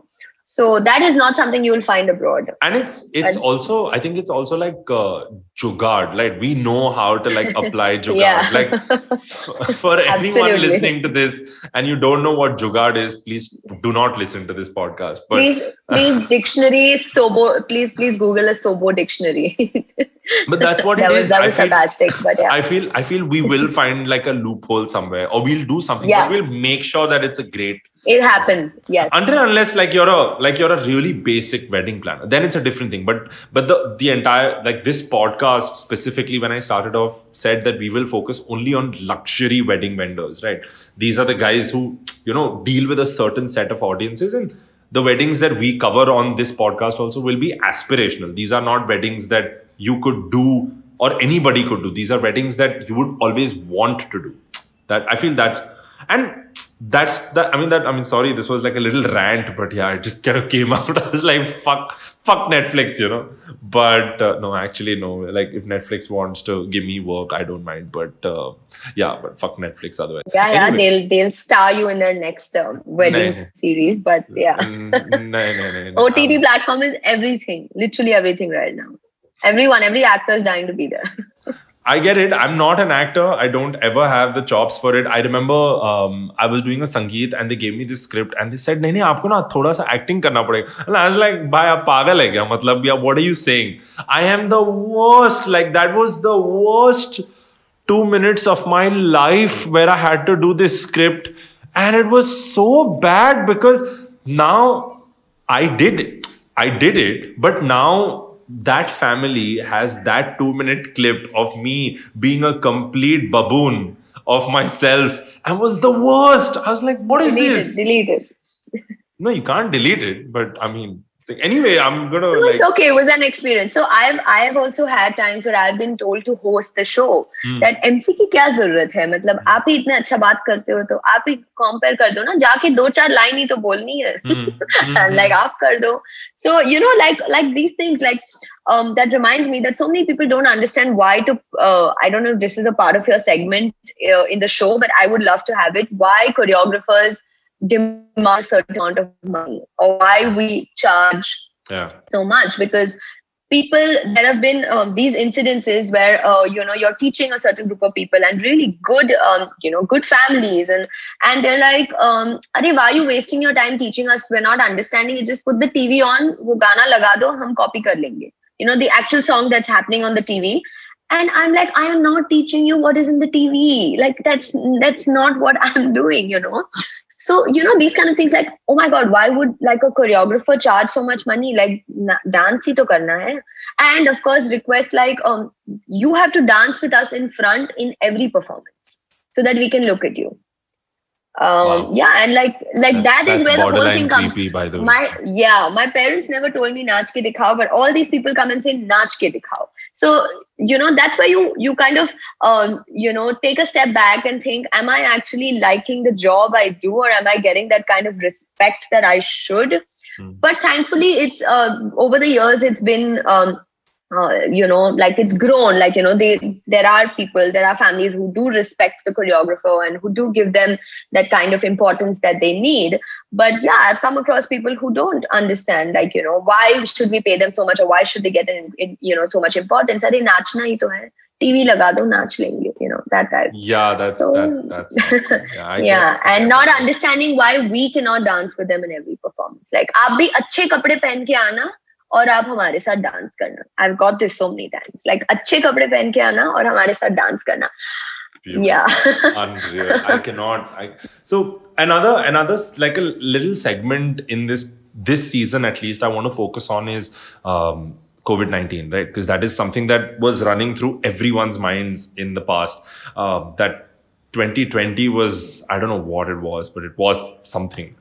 So that is not something you will find abroad. And it's also, I think it's also like jugaad. Like we know how to apply jugaad. Yeah. Like for anyone listening to this and you don't know what jugaad is, please do not listen to this podcast. But please dictionary, Sobo, please Google a Sobo dictionary. But that's what it is. That was sarcastic, but yeah. I feel we will find like a loophole somewhere or we'll do something, but we'll make sure that it's a great. It happens, yes. Unless you're a really basic wedding planner, then it's a different thing. But the entire this podcast specifically, when I started off, said that we will focus only on luxury wedding vendors, right? These are the guys who deal with a certain set of audiences, and the weddings that we cover on this podcast also will be aspirational. These are not weddings that you could do or anybody could do. These are weddings that you would always want to do. That I feel that, and that's the, sorry, this was like a little rant, but yeah, it just kind of came out. I was like, fuck Netflix, but no, actually, no, like if Netflix wants to give me work, I don't mind, but but fuck Netflix otherwise. Anyway. They'll star you in their next wedding series, but yeah. No. OTT platform is everything, literally everything right now. Every actor is dying to be there. I get it. I'm not an actor. I don't ever have the chops for it. I remember I was doing a Sangeet and they gave me this script and they said, nahi, aapko na thoda sa acting karna padega. And I was like, bhai, aap pagal hai kya? Matlab, yeah, what are you saying? I am the worst. Like, that was the worst 2 minutes of my life where I had to do this script. And it was so bad because now I did it. But now that family has that 2-minute clip of me being a complete baboon of myself and was the worst. I was like, what is this? Delete it. No, you can't delete it. But I mean, So anyway, I'm gonna No, it's okay. It was an experience. So I have also had times where I've been told to host the show. That MC की क्या जरूरत है? मतलब आप ही इतना अच्छा बात करते हो तो आप ही compare कर दो ना. जाके 2-4 लाइन ही तो बोलनी है. Like आप कर दो. So like these things like. That reminds me that so many people don't understand why to. I don't know if this is a part of your segment in the show, but I would love to have it. Why choreographers demand a certain amount of money, or why we charge so much? Because there have been these incidences where you're teaching a certain group of people and really good good families, and they're like, "Arey, why are you wasting your time teaching us? We're not understanding it. Just put the TV on, wo gana laga do, hum copy kar lenge." The actual song that's happening on the TV. And I'm like, I am not teaching you what is in the TV. Like, that's not what I'm doing, So, these kind of things like, oh my God, why would like a choreographer charge so much money? Like, dance hi to karna hai. And of course, request like, you have to dance with us in front in every performance so that we can look at you. Wow. Yeah, and like that is where the whole thing comes. Creepy, by the way. My parents never told me naach ke dikhao, but all these people come and say naach ke dikhao. So that's why you kind of take a step back and think, am I actually liking the job I do, or am I getting that kind of respect that I should? But thankfully, it's over the years it's been like it's grown, like, there are people, there are families who do respect the choreographer and who do give them that kind of importance that they need. But yeah, I've come across people who don't understand, like, why should we pay them so much, or why should they get so much importance? Arey, naachna hi to hai. TV laga do, naach lenge, that type. Yeah, that's yeah, and not understanding why we cannot dance with them in every performance. Like, aap bhi अच्छे कपड़े पहन के आना और आप हमारे साथ dance करना. I've got this so many times. Like, अच्छे कपड़े पहन के आना और हमारे साथ डांस करना. Beautiful. Yeah. Unreal. I cannot. So another like a little segment in this season, at least, I want to focus on is COVID-19, right? Because that is something that was running through everyone's minds in the past. That 2020 was, I don't know what it was, but it was something.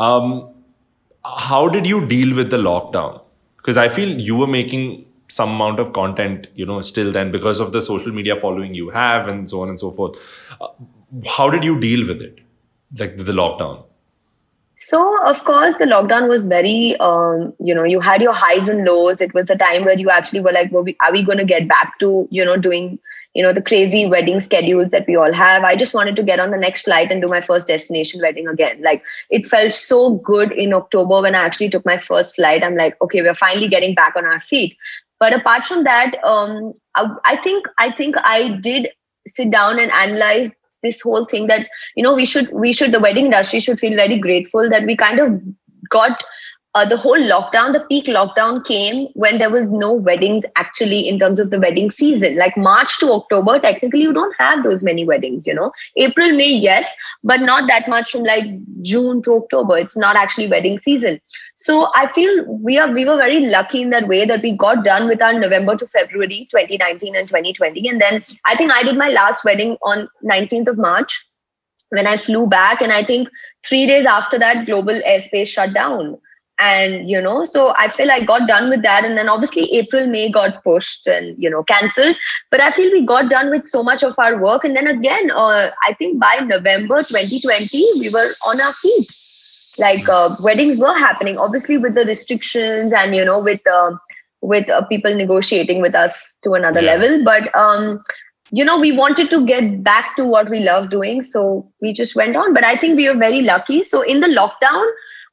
How did you deal with the lockdown? Because I feel you were making some amount of content, still then, because of the social media following you have and so on and so forth. How did you deal with it? Like the lockdown? So, of course, the lockdown was very, you had your highs and lows. It was a time where you actually were like, are we going to get back to, doing, the crazy wedding schedules that we all have? I just wanted to get on the next flight and do my first destination wedding again. Like, it felt so good in October when I actually took my first flight. I'm like, okay, we're finally getting back on our feet. But apart from that, I think I did sit down and analyze this whole thing that, the wedding industry should feel very grateful that we kind of got the whole lockdown. The peak lockdown came when there was no weddings actually in terms of the wedding season. Like March to October, technically you don't have those many weddings, April, May, yes, but not that much from like June to October. It's not actually wedding season. So I feel we were very lucky in that way that we got done with our November to February 2019 and 2020. And then I think I did my last wedding on 19th of March when I flew back. And I think 3 days after that, global airspace shut down. And, so I feel I got done with that. And then obviously April, May got pushed and, cancelled. But I feel we got done with so much of our work. And then again, I think by November 2020, we were on our feet. Like weddings were happening, obviously with the restrictions and, with people negotiating with us to another level. But, we wanted to get back to what we love doing. So we just went on. But I think we were very lucky. So in the lockdown,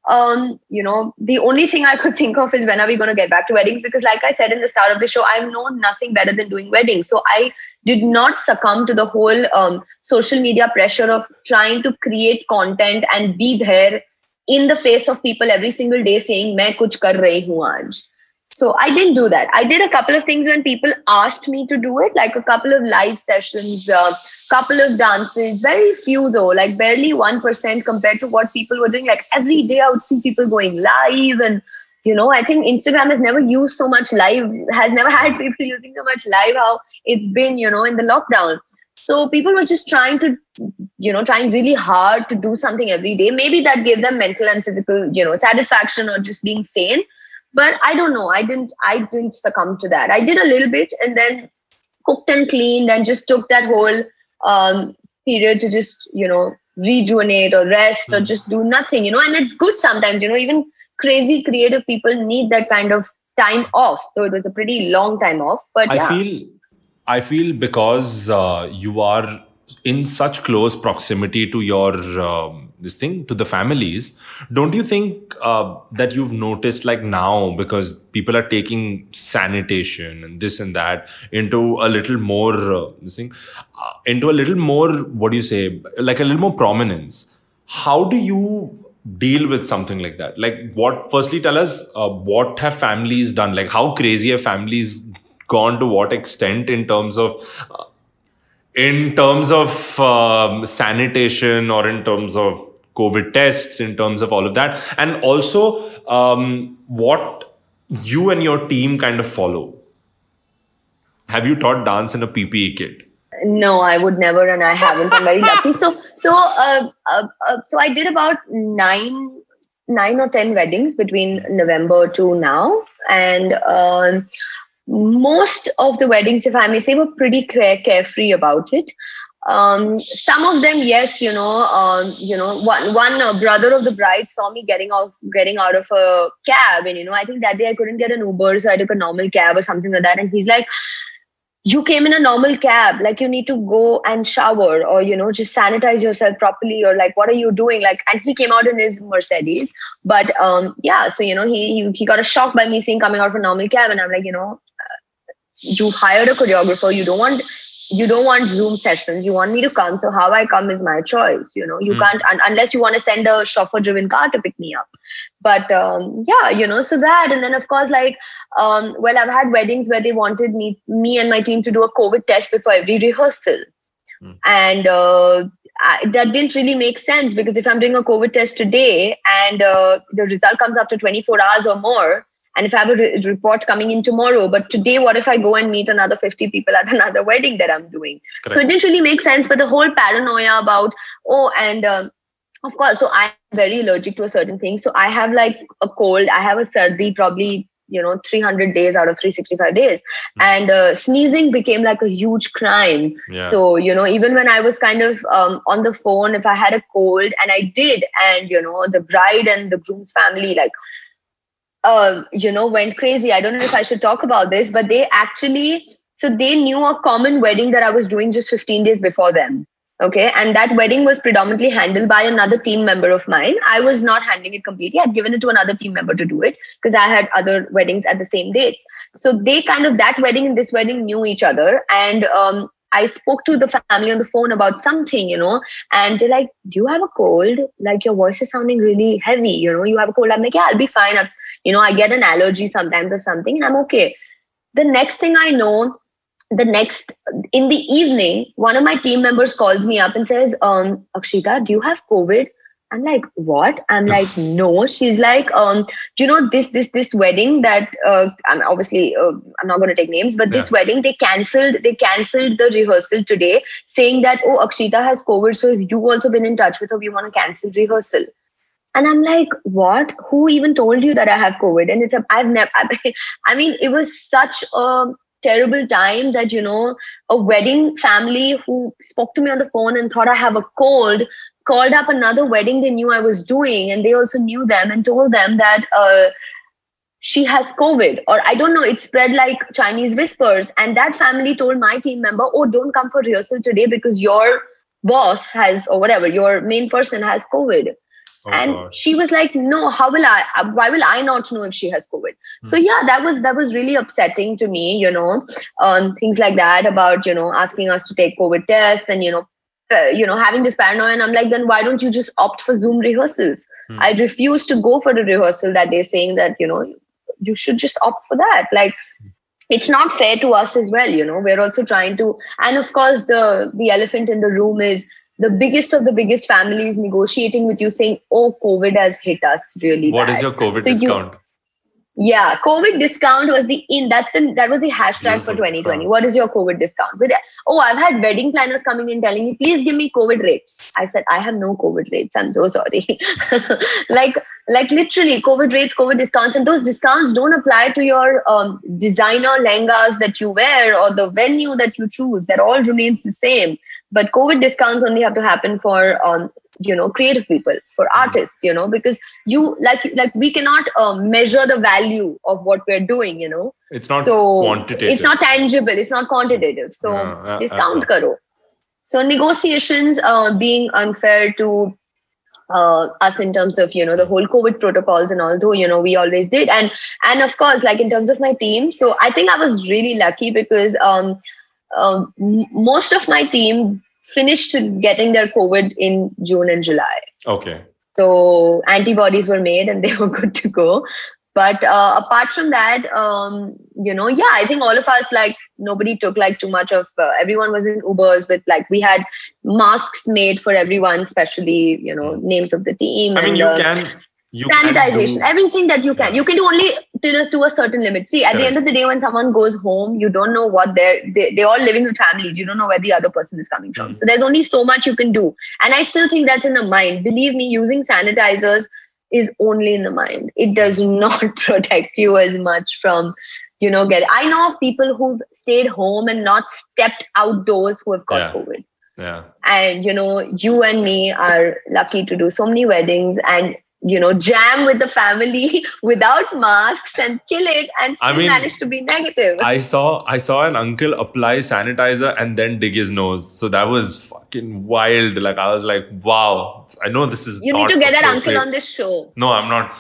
the only thing I could think of is when are we going to get back to weddings? Because like I said in the start of the show, I've known nothing better than doing weddings. So I did not succumb to the whole social media pressure of trying to create content and be there in the face of people every single day saying, "Main kuch kar rahi hu aaj." So I didn't do that. I did a couple of things when people asked me to do it, like a couple of live sessions, couple of dances, very few though, like barely 1% compared to what people were doing. Like every day I would see people going live and, I think Instagram has never used so much live, has never had people using so much live how it's been, in the lockdown. So people were just trying really hard to do something every day. Maybe that gave them mental and physical, satisfaction or just being sane. But I don't know. I didn't succumb to that. I did a little bit and then cooked and cleaned and just took that whole period to just, rejuvenate or rest or just do nothing, and it's good sometimes, even crazy creative people need that kind of time off. So it was a pretty long time off, but yeah. I feel because you are in such close proximity to your to the families. Don't you think that you've noticed, like now, because people are taking sanitation and this and that into a little more into a little more, what do you say, like a little more prominence? How do you deal with something like that? Like, what? Firstly, tell us what have families done? Like, how crazy have families gone to what extent in terms of sanitation, or in terms of COVID tests, in terms of all of that, and also what you and your team kind of follow? Have you taught dance in a PPE kit? No, I would never, and I haven't. I'm very lucky. So I did about nine or 10 weddings between November to now, and most of the weddings, if I may say, were pretty carefree about it. Some of them, yes, one brother of the bride saw me getting out of a cab, and I think that day I couldn't get an Uber, so I took a normal cab or something like that, and he's like, "You came in a normal cab, like you need to go and shower, or just sanitize yourself properly, or like what are you doing?" Like, and he came out in his Mercedes, but yeah, so he got a shock by me seeing coming out of a normal cab, and I'm like, you hired a choreographer, you don't want Zoom sessions, you want me to come, so how I come is my choice. You can't, unless you want to send a chauffeur driven car to pick me up. But yeah, so that, and then of course, like well, I've had weddings where they wanted me and my team to do a COVID test before every rehearsal, and that didn't really make sense, because if I'm doing a COVID test today and the result comes after 24 hours or more, and if I have a report coming in tomorrow, but today, what if I go and meet another 50 people at another wedding that I'm doing? Correct. So it didn't really make sense. But the whole paranoia about, of course, so I'm very allergic to a certain thing. So I have like a cold, I have a sardi probably, 300 days out of 365 days. And sneezing became like a huge crime. Yeah. So, even when I was kind of on the phone, if I had a cold, and I did, and, the bride and the groom's family, like, went crazy. I don't know if I should talk about this, but they knew a common wedding that I was doing just 15 days before them. Okay. And that wedding was predominantly handled by another team member of mine. I was not handling it completely. I'd given it to another team member to do it, because I had other weddings at the same dates. So they that wedding and this wedding knew each other. And I spoke to the family on the phone about something, and they're like, "Do you have a cold? Like, your voice is sounding really heavy. You have a cold." I'm like, "Yeah, I'll be fine. I get an allergy sometimes or something, and I'm okay." The next thing I know, in the evening, one of my team members calls me up and says, "Akshita, do you have COVID?" I'm like, "What?" I'm like, "No." She's like, this wedding that I'm obviously I'm not going to take names, but this wedding, they cancelled the rehearsal today, saying that, "Oh, Akshita has COVID, so if you've also been in touch with her, we want to cancel rehearsal." And I'm like, "What? Who even told you that I have COVID?" And it was such a terrible time that, a wedding family who spoke to me on the phone and thought I have a cold, called up another wedding they knew I was doing, and they also knew them, and told them that she has COVID, or I don't know, it spread like Chinese whispers. And that family told my team member, "Oh, don't come for rehearsal today because your boss has, or whatever, your main person has COVID." Oh, and gosh. She was like, "No, why will I not know if she has COVID?" So yeah, that was really upsetting to me, things like that about, asking us to take COVID tests and, having this paranoia. And I'm like, then why don't you just opt for Zoom rehearsals? I refused to go for the rehearsal that day, saying that, you should just opt for that. Like, it's not fair to us as well. We're also trying to, and of course the elephant in the room is the biggest of the biggest families negotiating with you, saying, "Oh, COVID has hit us really bad." What is your COVID discount? Yeah, COVID discount was that was the hashtag for Beautiful. 2020. What is your COVID discount? I've had wedding planners coming in telling me, please give me COVID rates. I said, I have no COVID rates. I'm so sorry. like literally COVID rates, COVID discounts, and those discounts don't apply to your designer lehengas that you wear or the venue that you choose. That all remains the same. But COVID discounts only have to happen for creative people, for artists, because you like we cannot measure the value of what we're doing, It's not so quantitative. it's not tangible, it's not quantitative. So discount karo. So negotiations being unfair to us in terms of the whole COVID protocols and all, though we always did, and of course, like in terms of my team, so I think I was really lucky because most of my team finished getting their COVID in June and July. Okay. So antibodies were made and they were good to go. But apart from that, I think all of us, like, nobody took like too much of, everyone was in Ubers with, like, we had masks made for everyone, especially, names of the team. I mean, you sanitization, everything that you can do only to a certain limit. See, at the end of the day, when someone goes home, you don't know what they're all living with families. You don't know where the other person is coming from. So there's only so much you can do. And I still think that's in the mind. Believe me, using sanitizers is only in the mind. It does not protect you as much from, I know of people who've stayed home and not stepped outdoors who have got COVID. Yeah. And, you and me are lucky to do so many weddings and, jam with the family without masks and kill it and still manage to be negative. I saw an uncle apply sanitizer and then dig his nose. So that was fucking wild. Like, I was like, wow, I know this is You need to get that uncle on this show. No, I'm not.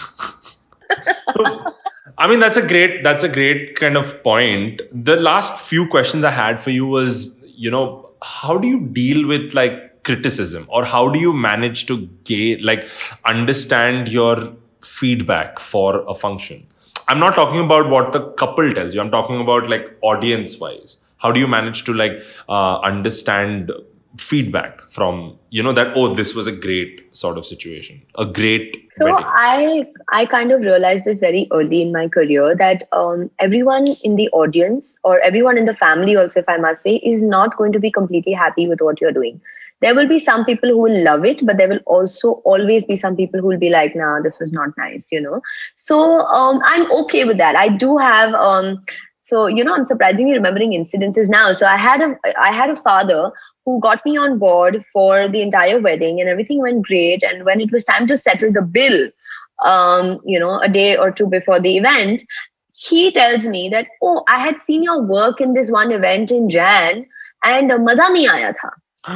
So, I mean, that's a great kind of point. The last few questions I had for you was, how do you deal with like criticism, or how do you manage to understand your feedback for a function? I'm not talking about what the couple tells you. I'm talking about like audience wise. How do you manage to understand feedback from, that, this was a great sort of situation, a great wedding? I kind of realized this very early in my career that everyone in the audience, or everyone in the family also, if I must say, is not going to be completely happy with what you're doing. There will be some people who will love it, but there will also always be some people who will be like, nah, this was not nice, So I'm okay with that. I do have, I'm surprisingly remembering incidences now. So I had a father who got me on board for the entire wedding and everything went great. And when it was time to settle the bill, a day or two before the event, he tells me that, I had seen your work in this one event in Jan and maza nahi aaya tha.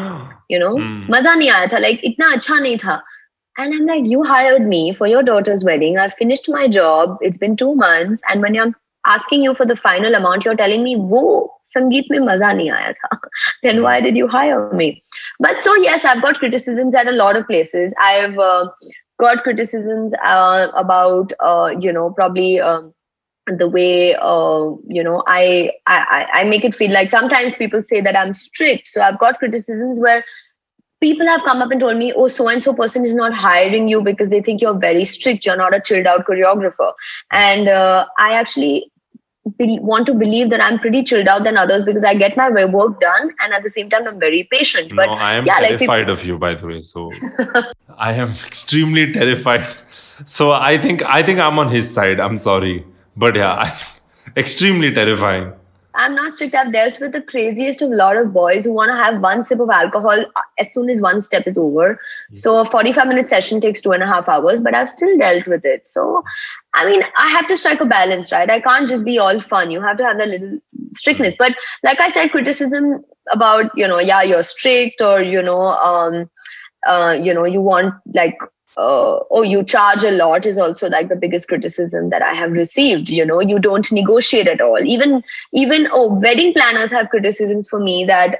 Maza nahi aaya tha, like itna acha nahi tha. And I'm like, you hired me for your daughter's wedding. I finished my job. It's been 2 months. And when I'm asking you for the final amount, you're telling me, wo sangeet mein maza nahi aaya tha. Then why did you hire me? But so yes, I've got criticisms at a lot of places. I've got criticisms about, probably the way, I make it feel like sometimes people say that I'm strict. So I've got criticisms where people have come up and told me, so-and-so person is not hiring you because they think you're very strict. You're not a chilled out choreographer. And I actually want to believe that I'm pretty chilled out than others because I get my work done. And at the same time, I'm very patient. But I am terrified of you, by the way. So I am extremely terrified. So I think I'm on his side. I'm sorry. But yeah, extremely terrifying. I'm not strict. I've dealt with the craziest of a lot of boys who want to have one sip of alcohol as soon as one step is over. So a 45-minute session takes 2.5 hours, but I've still dealt with it. So, I mean, I have to strike a balance, right? I can't just be all fun. You have to have that little strictness. But like I said, criticism about, you're strict or, you want like, you charge a lot is also like the biggest criticism that I have received. You don't negotiate at all. Even wedding planners have criticisms for me that,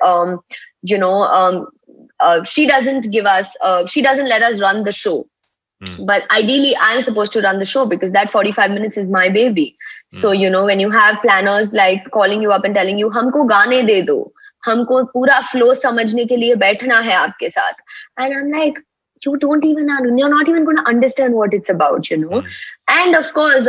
she doesn't give us, she doesn't let us run the show. But ideally, I'm supposed to run the show because that 45 minutes is my baby. So, when you have planners like calling you up and telling you, humko gaane de do, humko pura flow samajhne ke liye baithna hai aapke saath. And I'm like, you're not even going to understand what it's about, And of course,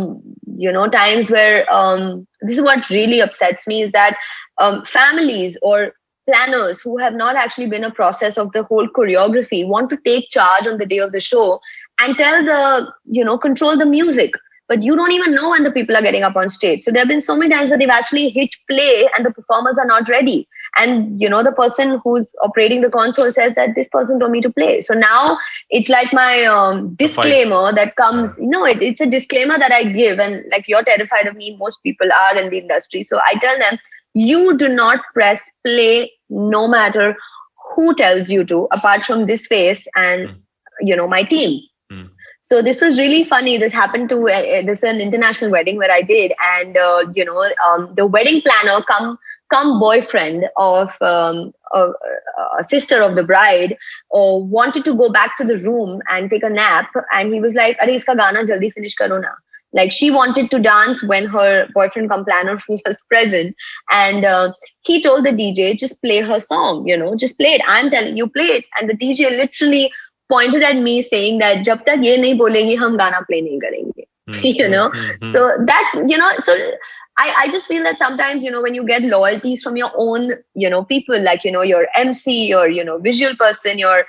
times where this is what really upsets me is that families or planners who have not actually been a process of the whole choreography want to take charge on the day of the show and control the music. But you don't even know when the people are getting up on stage. So there have been so many times where they've actually hit play and the performers are not ready. And, the person who's operating the console says that this person told me to play. So now it's like my disclaimer that comes, it's a disclaimer that I give. And like, you're terrified of me. Most people are in the industry. So I tell them, you do not press play no matter who tells you to, apart from this face and, my team. So this was really funny. This happened to this is an international wedding where I did, and the wedding planner, come boyfriend of a sister of the bride, wanted to go back to the room and take a nap, and he was like, "Arey, iska gana jaldi finish karo na." Like, she wanted to dance when her boyfriend come planner was present, and he told the DJ, "Just play her song, just play it. I'm telling you, play it." And the DJ literally pointed at me saying that jab tak ye nahi bolegi, hum gana play nahi karenge. So that, so I just feel that sometimes, when you get loyalties from your own, people, like, your MC, your visual person, your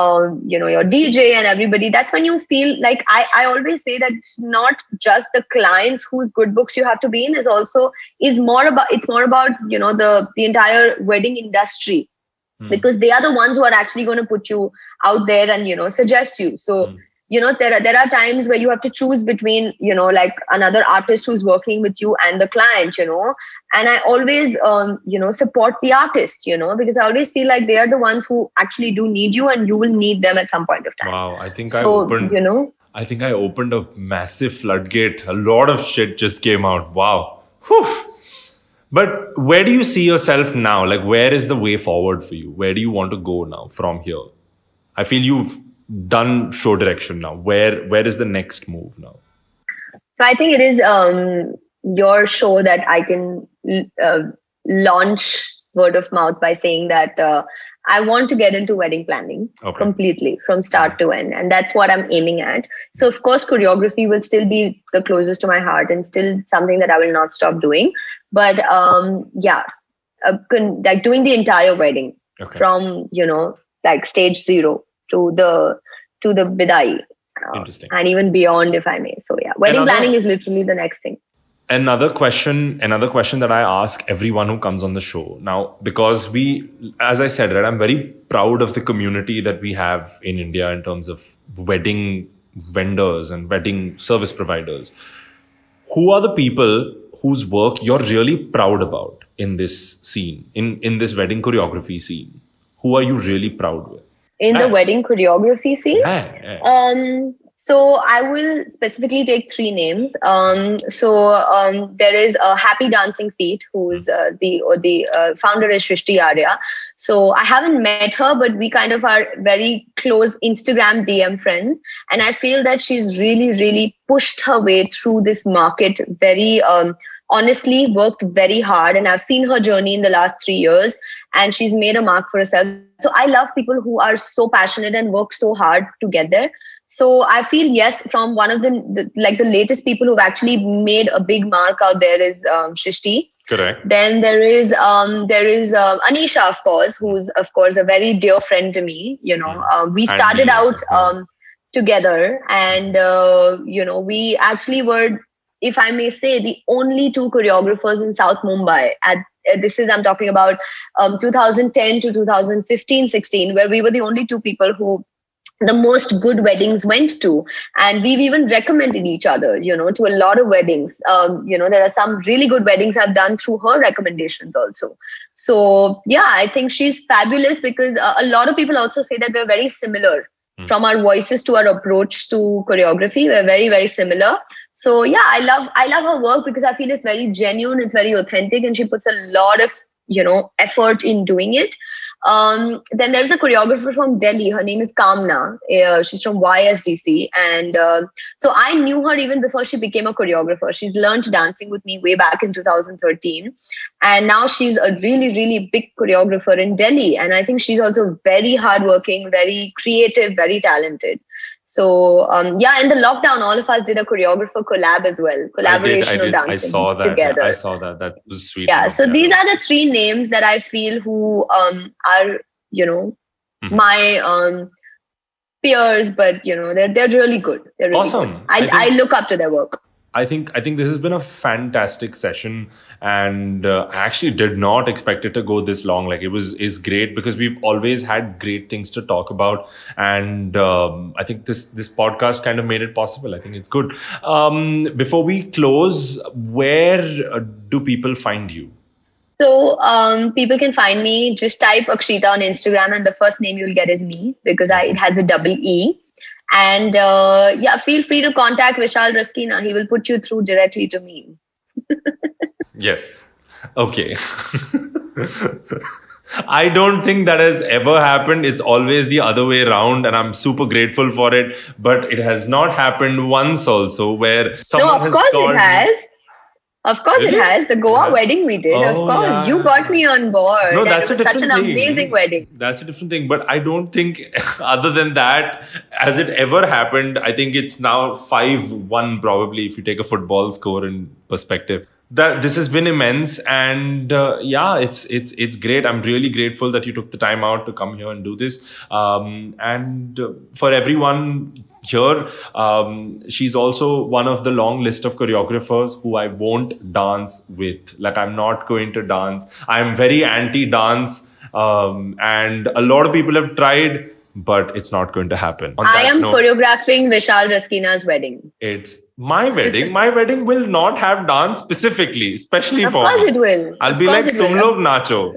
DJ and everybody, that's when you feel like, I always say that it's not just the clients whose good books you have to be in, it's more about, the entire wedding industry. Because they are the ones who are actually going to put you out there and, suggest you. So, there are times where you have to choose between, like another artist who's working with you and the client, and I always, support the artist, because I always feel like they are the ones who actually do need you, and you will need them at some point of time. Wow. I think I opened a massive floodgate. A lot of shit just came out. Wow. Whew. But where do you see yourself now? Like, where is the way forward for you? Where do you want to go now from here? I feel you've done show direction now. Where is the next move now? So I think it is your show that I can launch word of mouth by saying that I want to get into wedding planning completely from start to end. And that's what I'm aiming at. So of course, choreography will still be the closest to my heart and still something that I will not stop doing. But like doing the entire wedding from, like stage 0 to the bidai. Interesting. And even beyond, if I may. So yeah, wedding planning is literally the next thing. Another question that I ask everyone who comes on the show now, because as I said, right, I'm very proud of the community that we have in India in terms of wedding vendors and wedding service providers. Who are the people whose work you're really proud about in this scene, in this wedding choreography scene? Who are you really proud with? In the wedding choreography scene? So I will specifically take 3 names. There is Happy Dancing Feet, who's the founder is Shrishti Arya. So I haven't met her, but we kind of are very close Instagram DM friends. And I feel that she's really, really pushed her way through this market very honestly, worked very hard. And I've seen her journey in the last 3 years, and she's made a mark for herself. So I love people who are so passionate and work so hard to get there. So I feel, yes, from one of the latest people who've actually made a big mark out there is Shrishti. Correct. Then there is Anisha, of course, who's of course a very dear friend to me. We started out together, and we actually were, if I may say, the only 2 choreographers in South Mumbai I'm talking about 2010 to 2015-16, where we were the only 2 people who the most good weddings went to. And we've even recommended each other, to a lot of weddings. There are some really good weddings I've done through her recommendations also. So yeah, I think she's fabulous because a lot of people also say that we're very similar from our voices to our approach to choreography. We're very, very similar. So yeah, I love her work because I feel it's very genuine, it's very authentic, and she puts a lot of, effort in doing it. Then there's a choreographer from Delhi. Her name is Kamna. She's from YSDC. And so I knew her even before she became a choreographer. She's learned dancing with me way back in 2013. And now she's a really, really big choreographer in Delhi. And I think she's also very hardworking, very creative, very talented. So yeah, in the lockdown, all of us did a choreographer collab as well. Collaborational dancing I saw that. together. I saw that. That was sweet. Yeah. So these are the three names that I feel who are, you know, my peers, but you know, they're really good. They're really awesome. Good. I look up to their work. I think this has been a fantastic session, and I actually did not expect it to go this long. Like is great because we've always had great things to talk about, and I think this podcast kind of made it possible. I think it's good. Before we close, where do people find you? So people can find me. Just type Akshita on Instagram, and the first name you'll get is me because it has a double E. And yeah, feel free to contact Vishal Raskina. He will put you through directly to me. Yes. Okay. I don't think that has ever happened. It's always the other way around, and I'm super grateful for it. But it has not happened once also where someone No, of course it has. Of course it has. The Goa wedding we did. Of course. Yeah. You got me on board. No, that's a different thing. Such an amazing wedding. That's a different thing. But I don't think other than that, has it ever happened? I think it's now 5-1 probably if you take a football score in perspective. This has been immense, and yeah, it's great. I'm really grateful that you took the time out to come here and do this. And for everyone here, she's also one of the long list of choreographers who I won't dance with. Like, I'm not going to dance. I'm very anti-dance, and a lot of people have tried, but it's not going to happen. I am choreographing Vishal Raskina's wedding. It's my wedding. My wedding will not have dance specifically, especially for me. Of course it will. I'll be like, tum log nacho.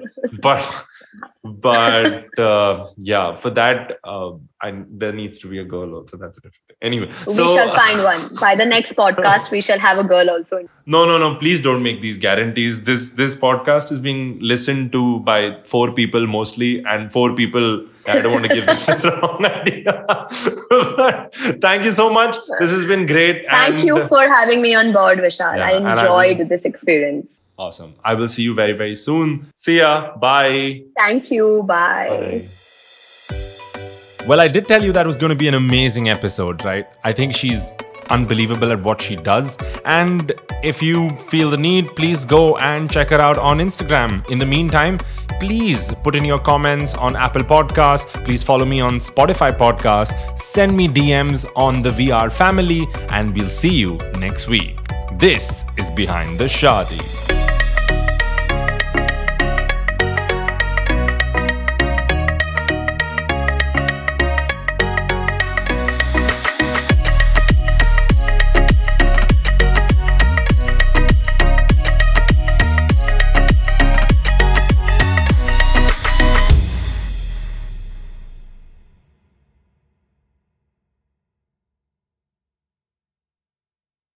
But yeah, for that, there needs to be a girl also. That's a different thing. Anyway, we shall find one. By the next podcast, we shall have a girl also. No. Please don't make these guarantees. This podcast is being listened to by 4 people mostly, and 4 people. I don't want to give them the wrong idea. But thank you so much. This has been great. Thank you for having me on board, Vishal. Yeah, I enjoyed this experience. Awesome. I will see you very, very soon. See ya. Bye. Thank you. Bye. Well, I did tell you that was going to be an amazing episode, right? I think she's unbelievable at what she does. And if you feel the need, please go and check her out on Instagram. In the meantime, please put in your comments on Apple Podcasts. Please follow me on Spotify Podcasts. Send me DMs on the VR family, and we'll see you next week. This is Behind the Shaadi.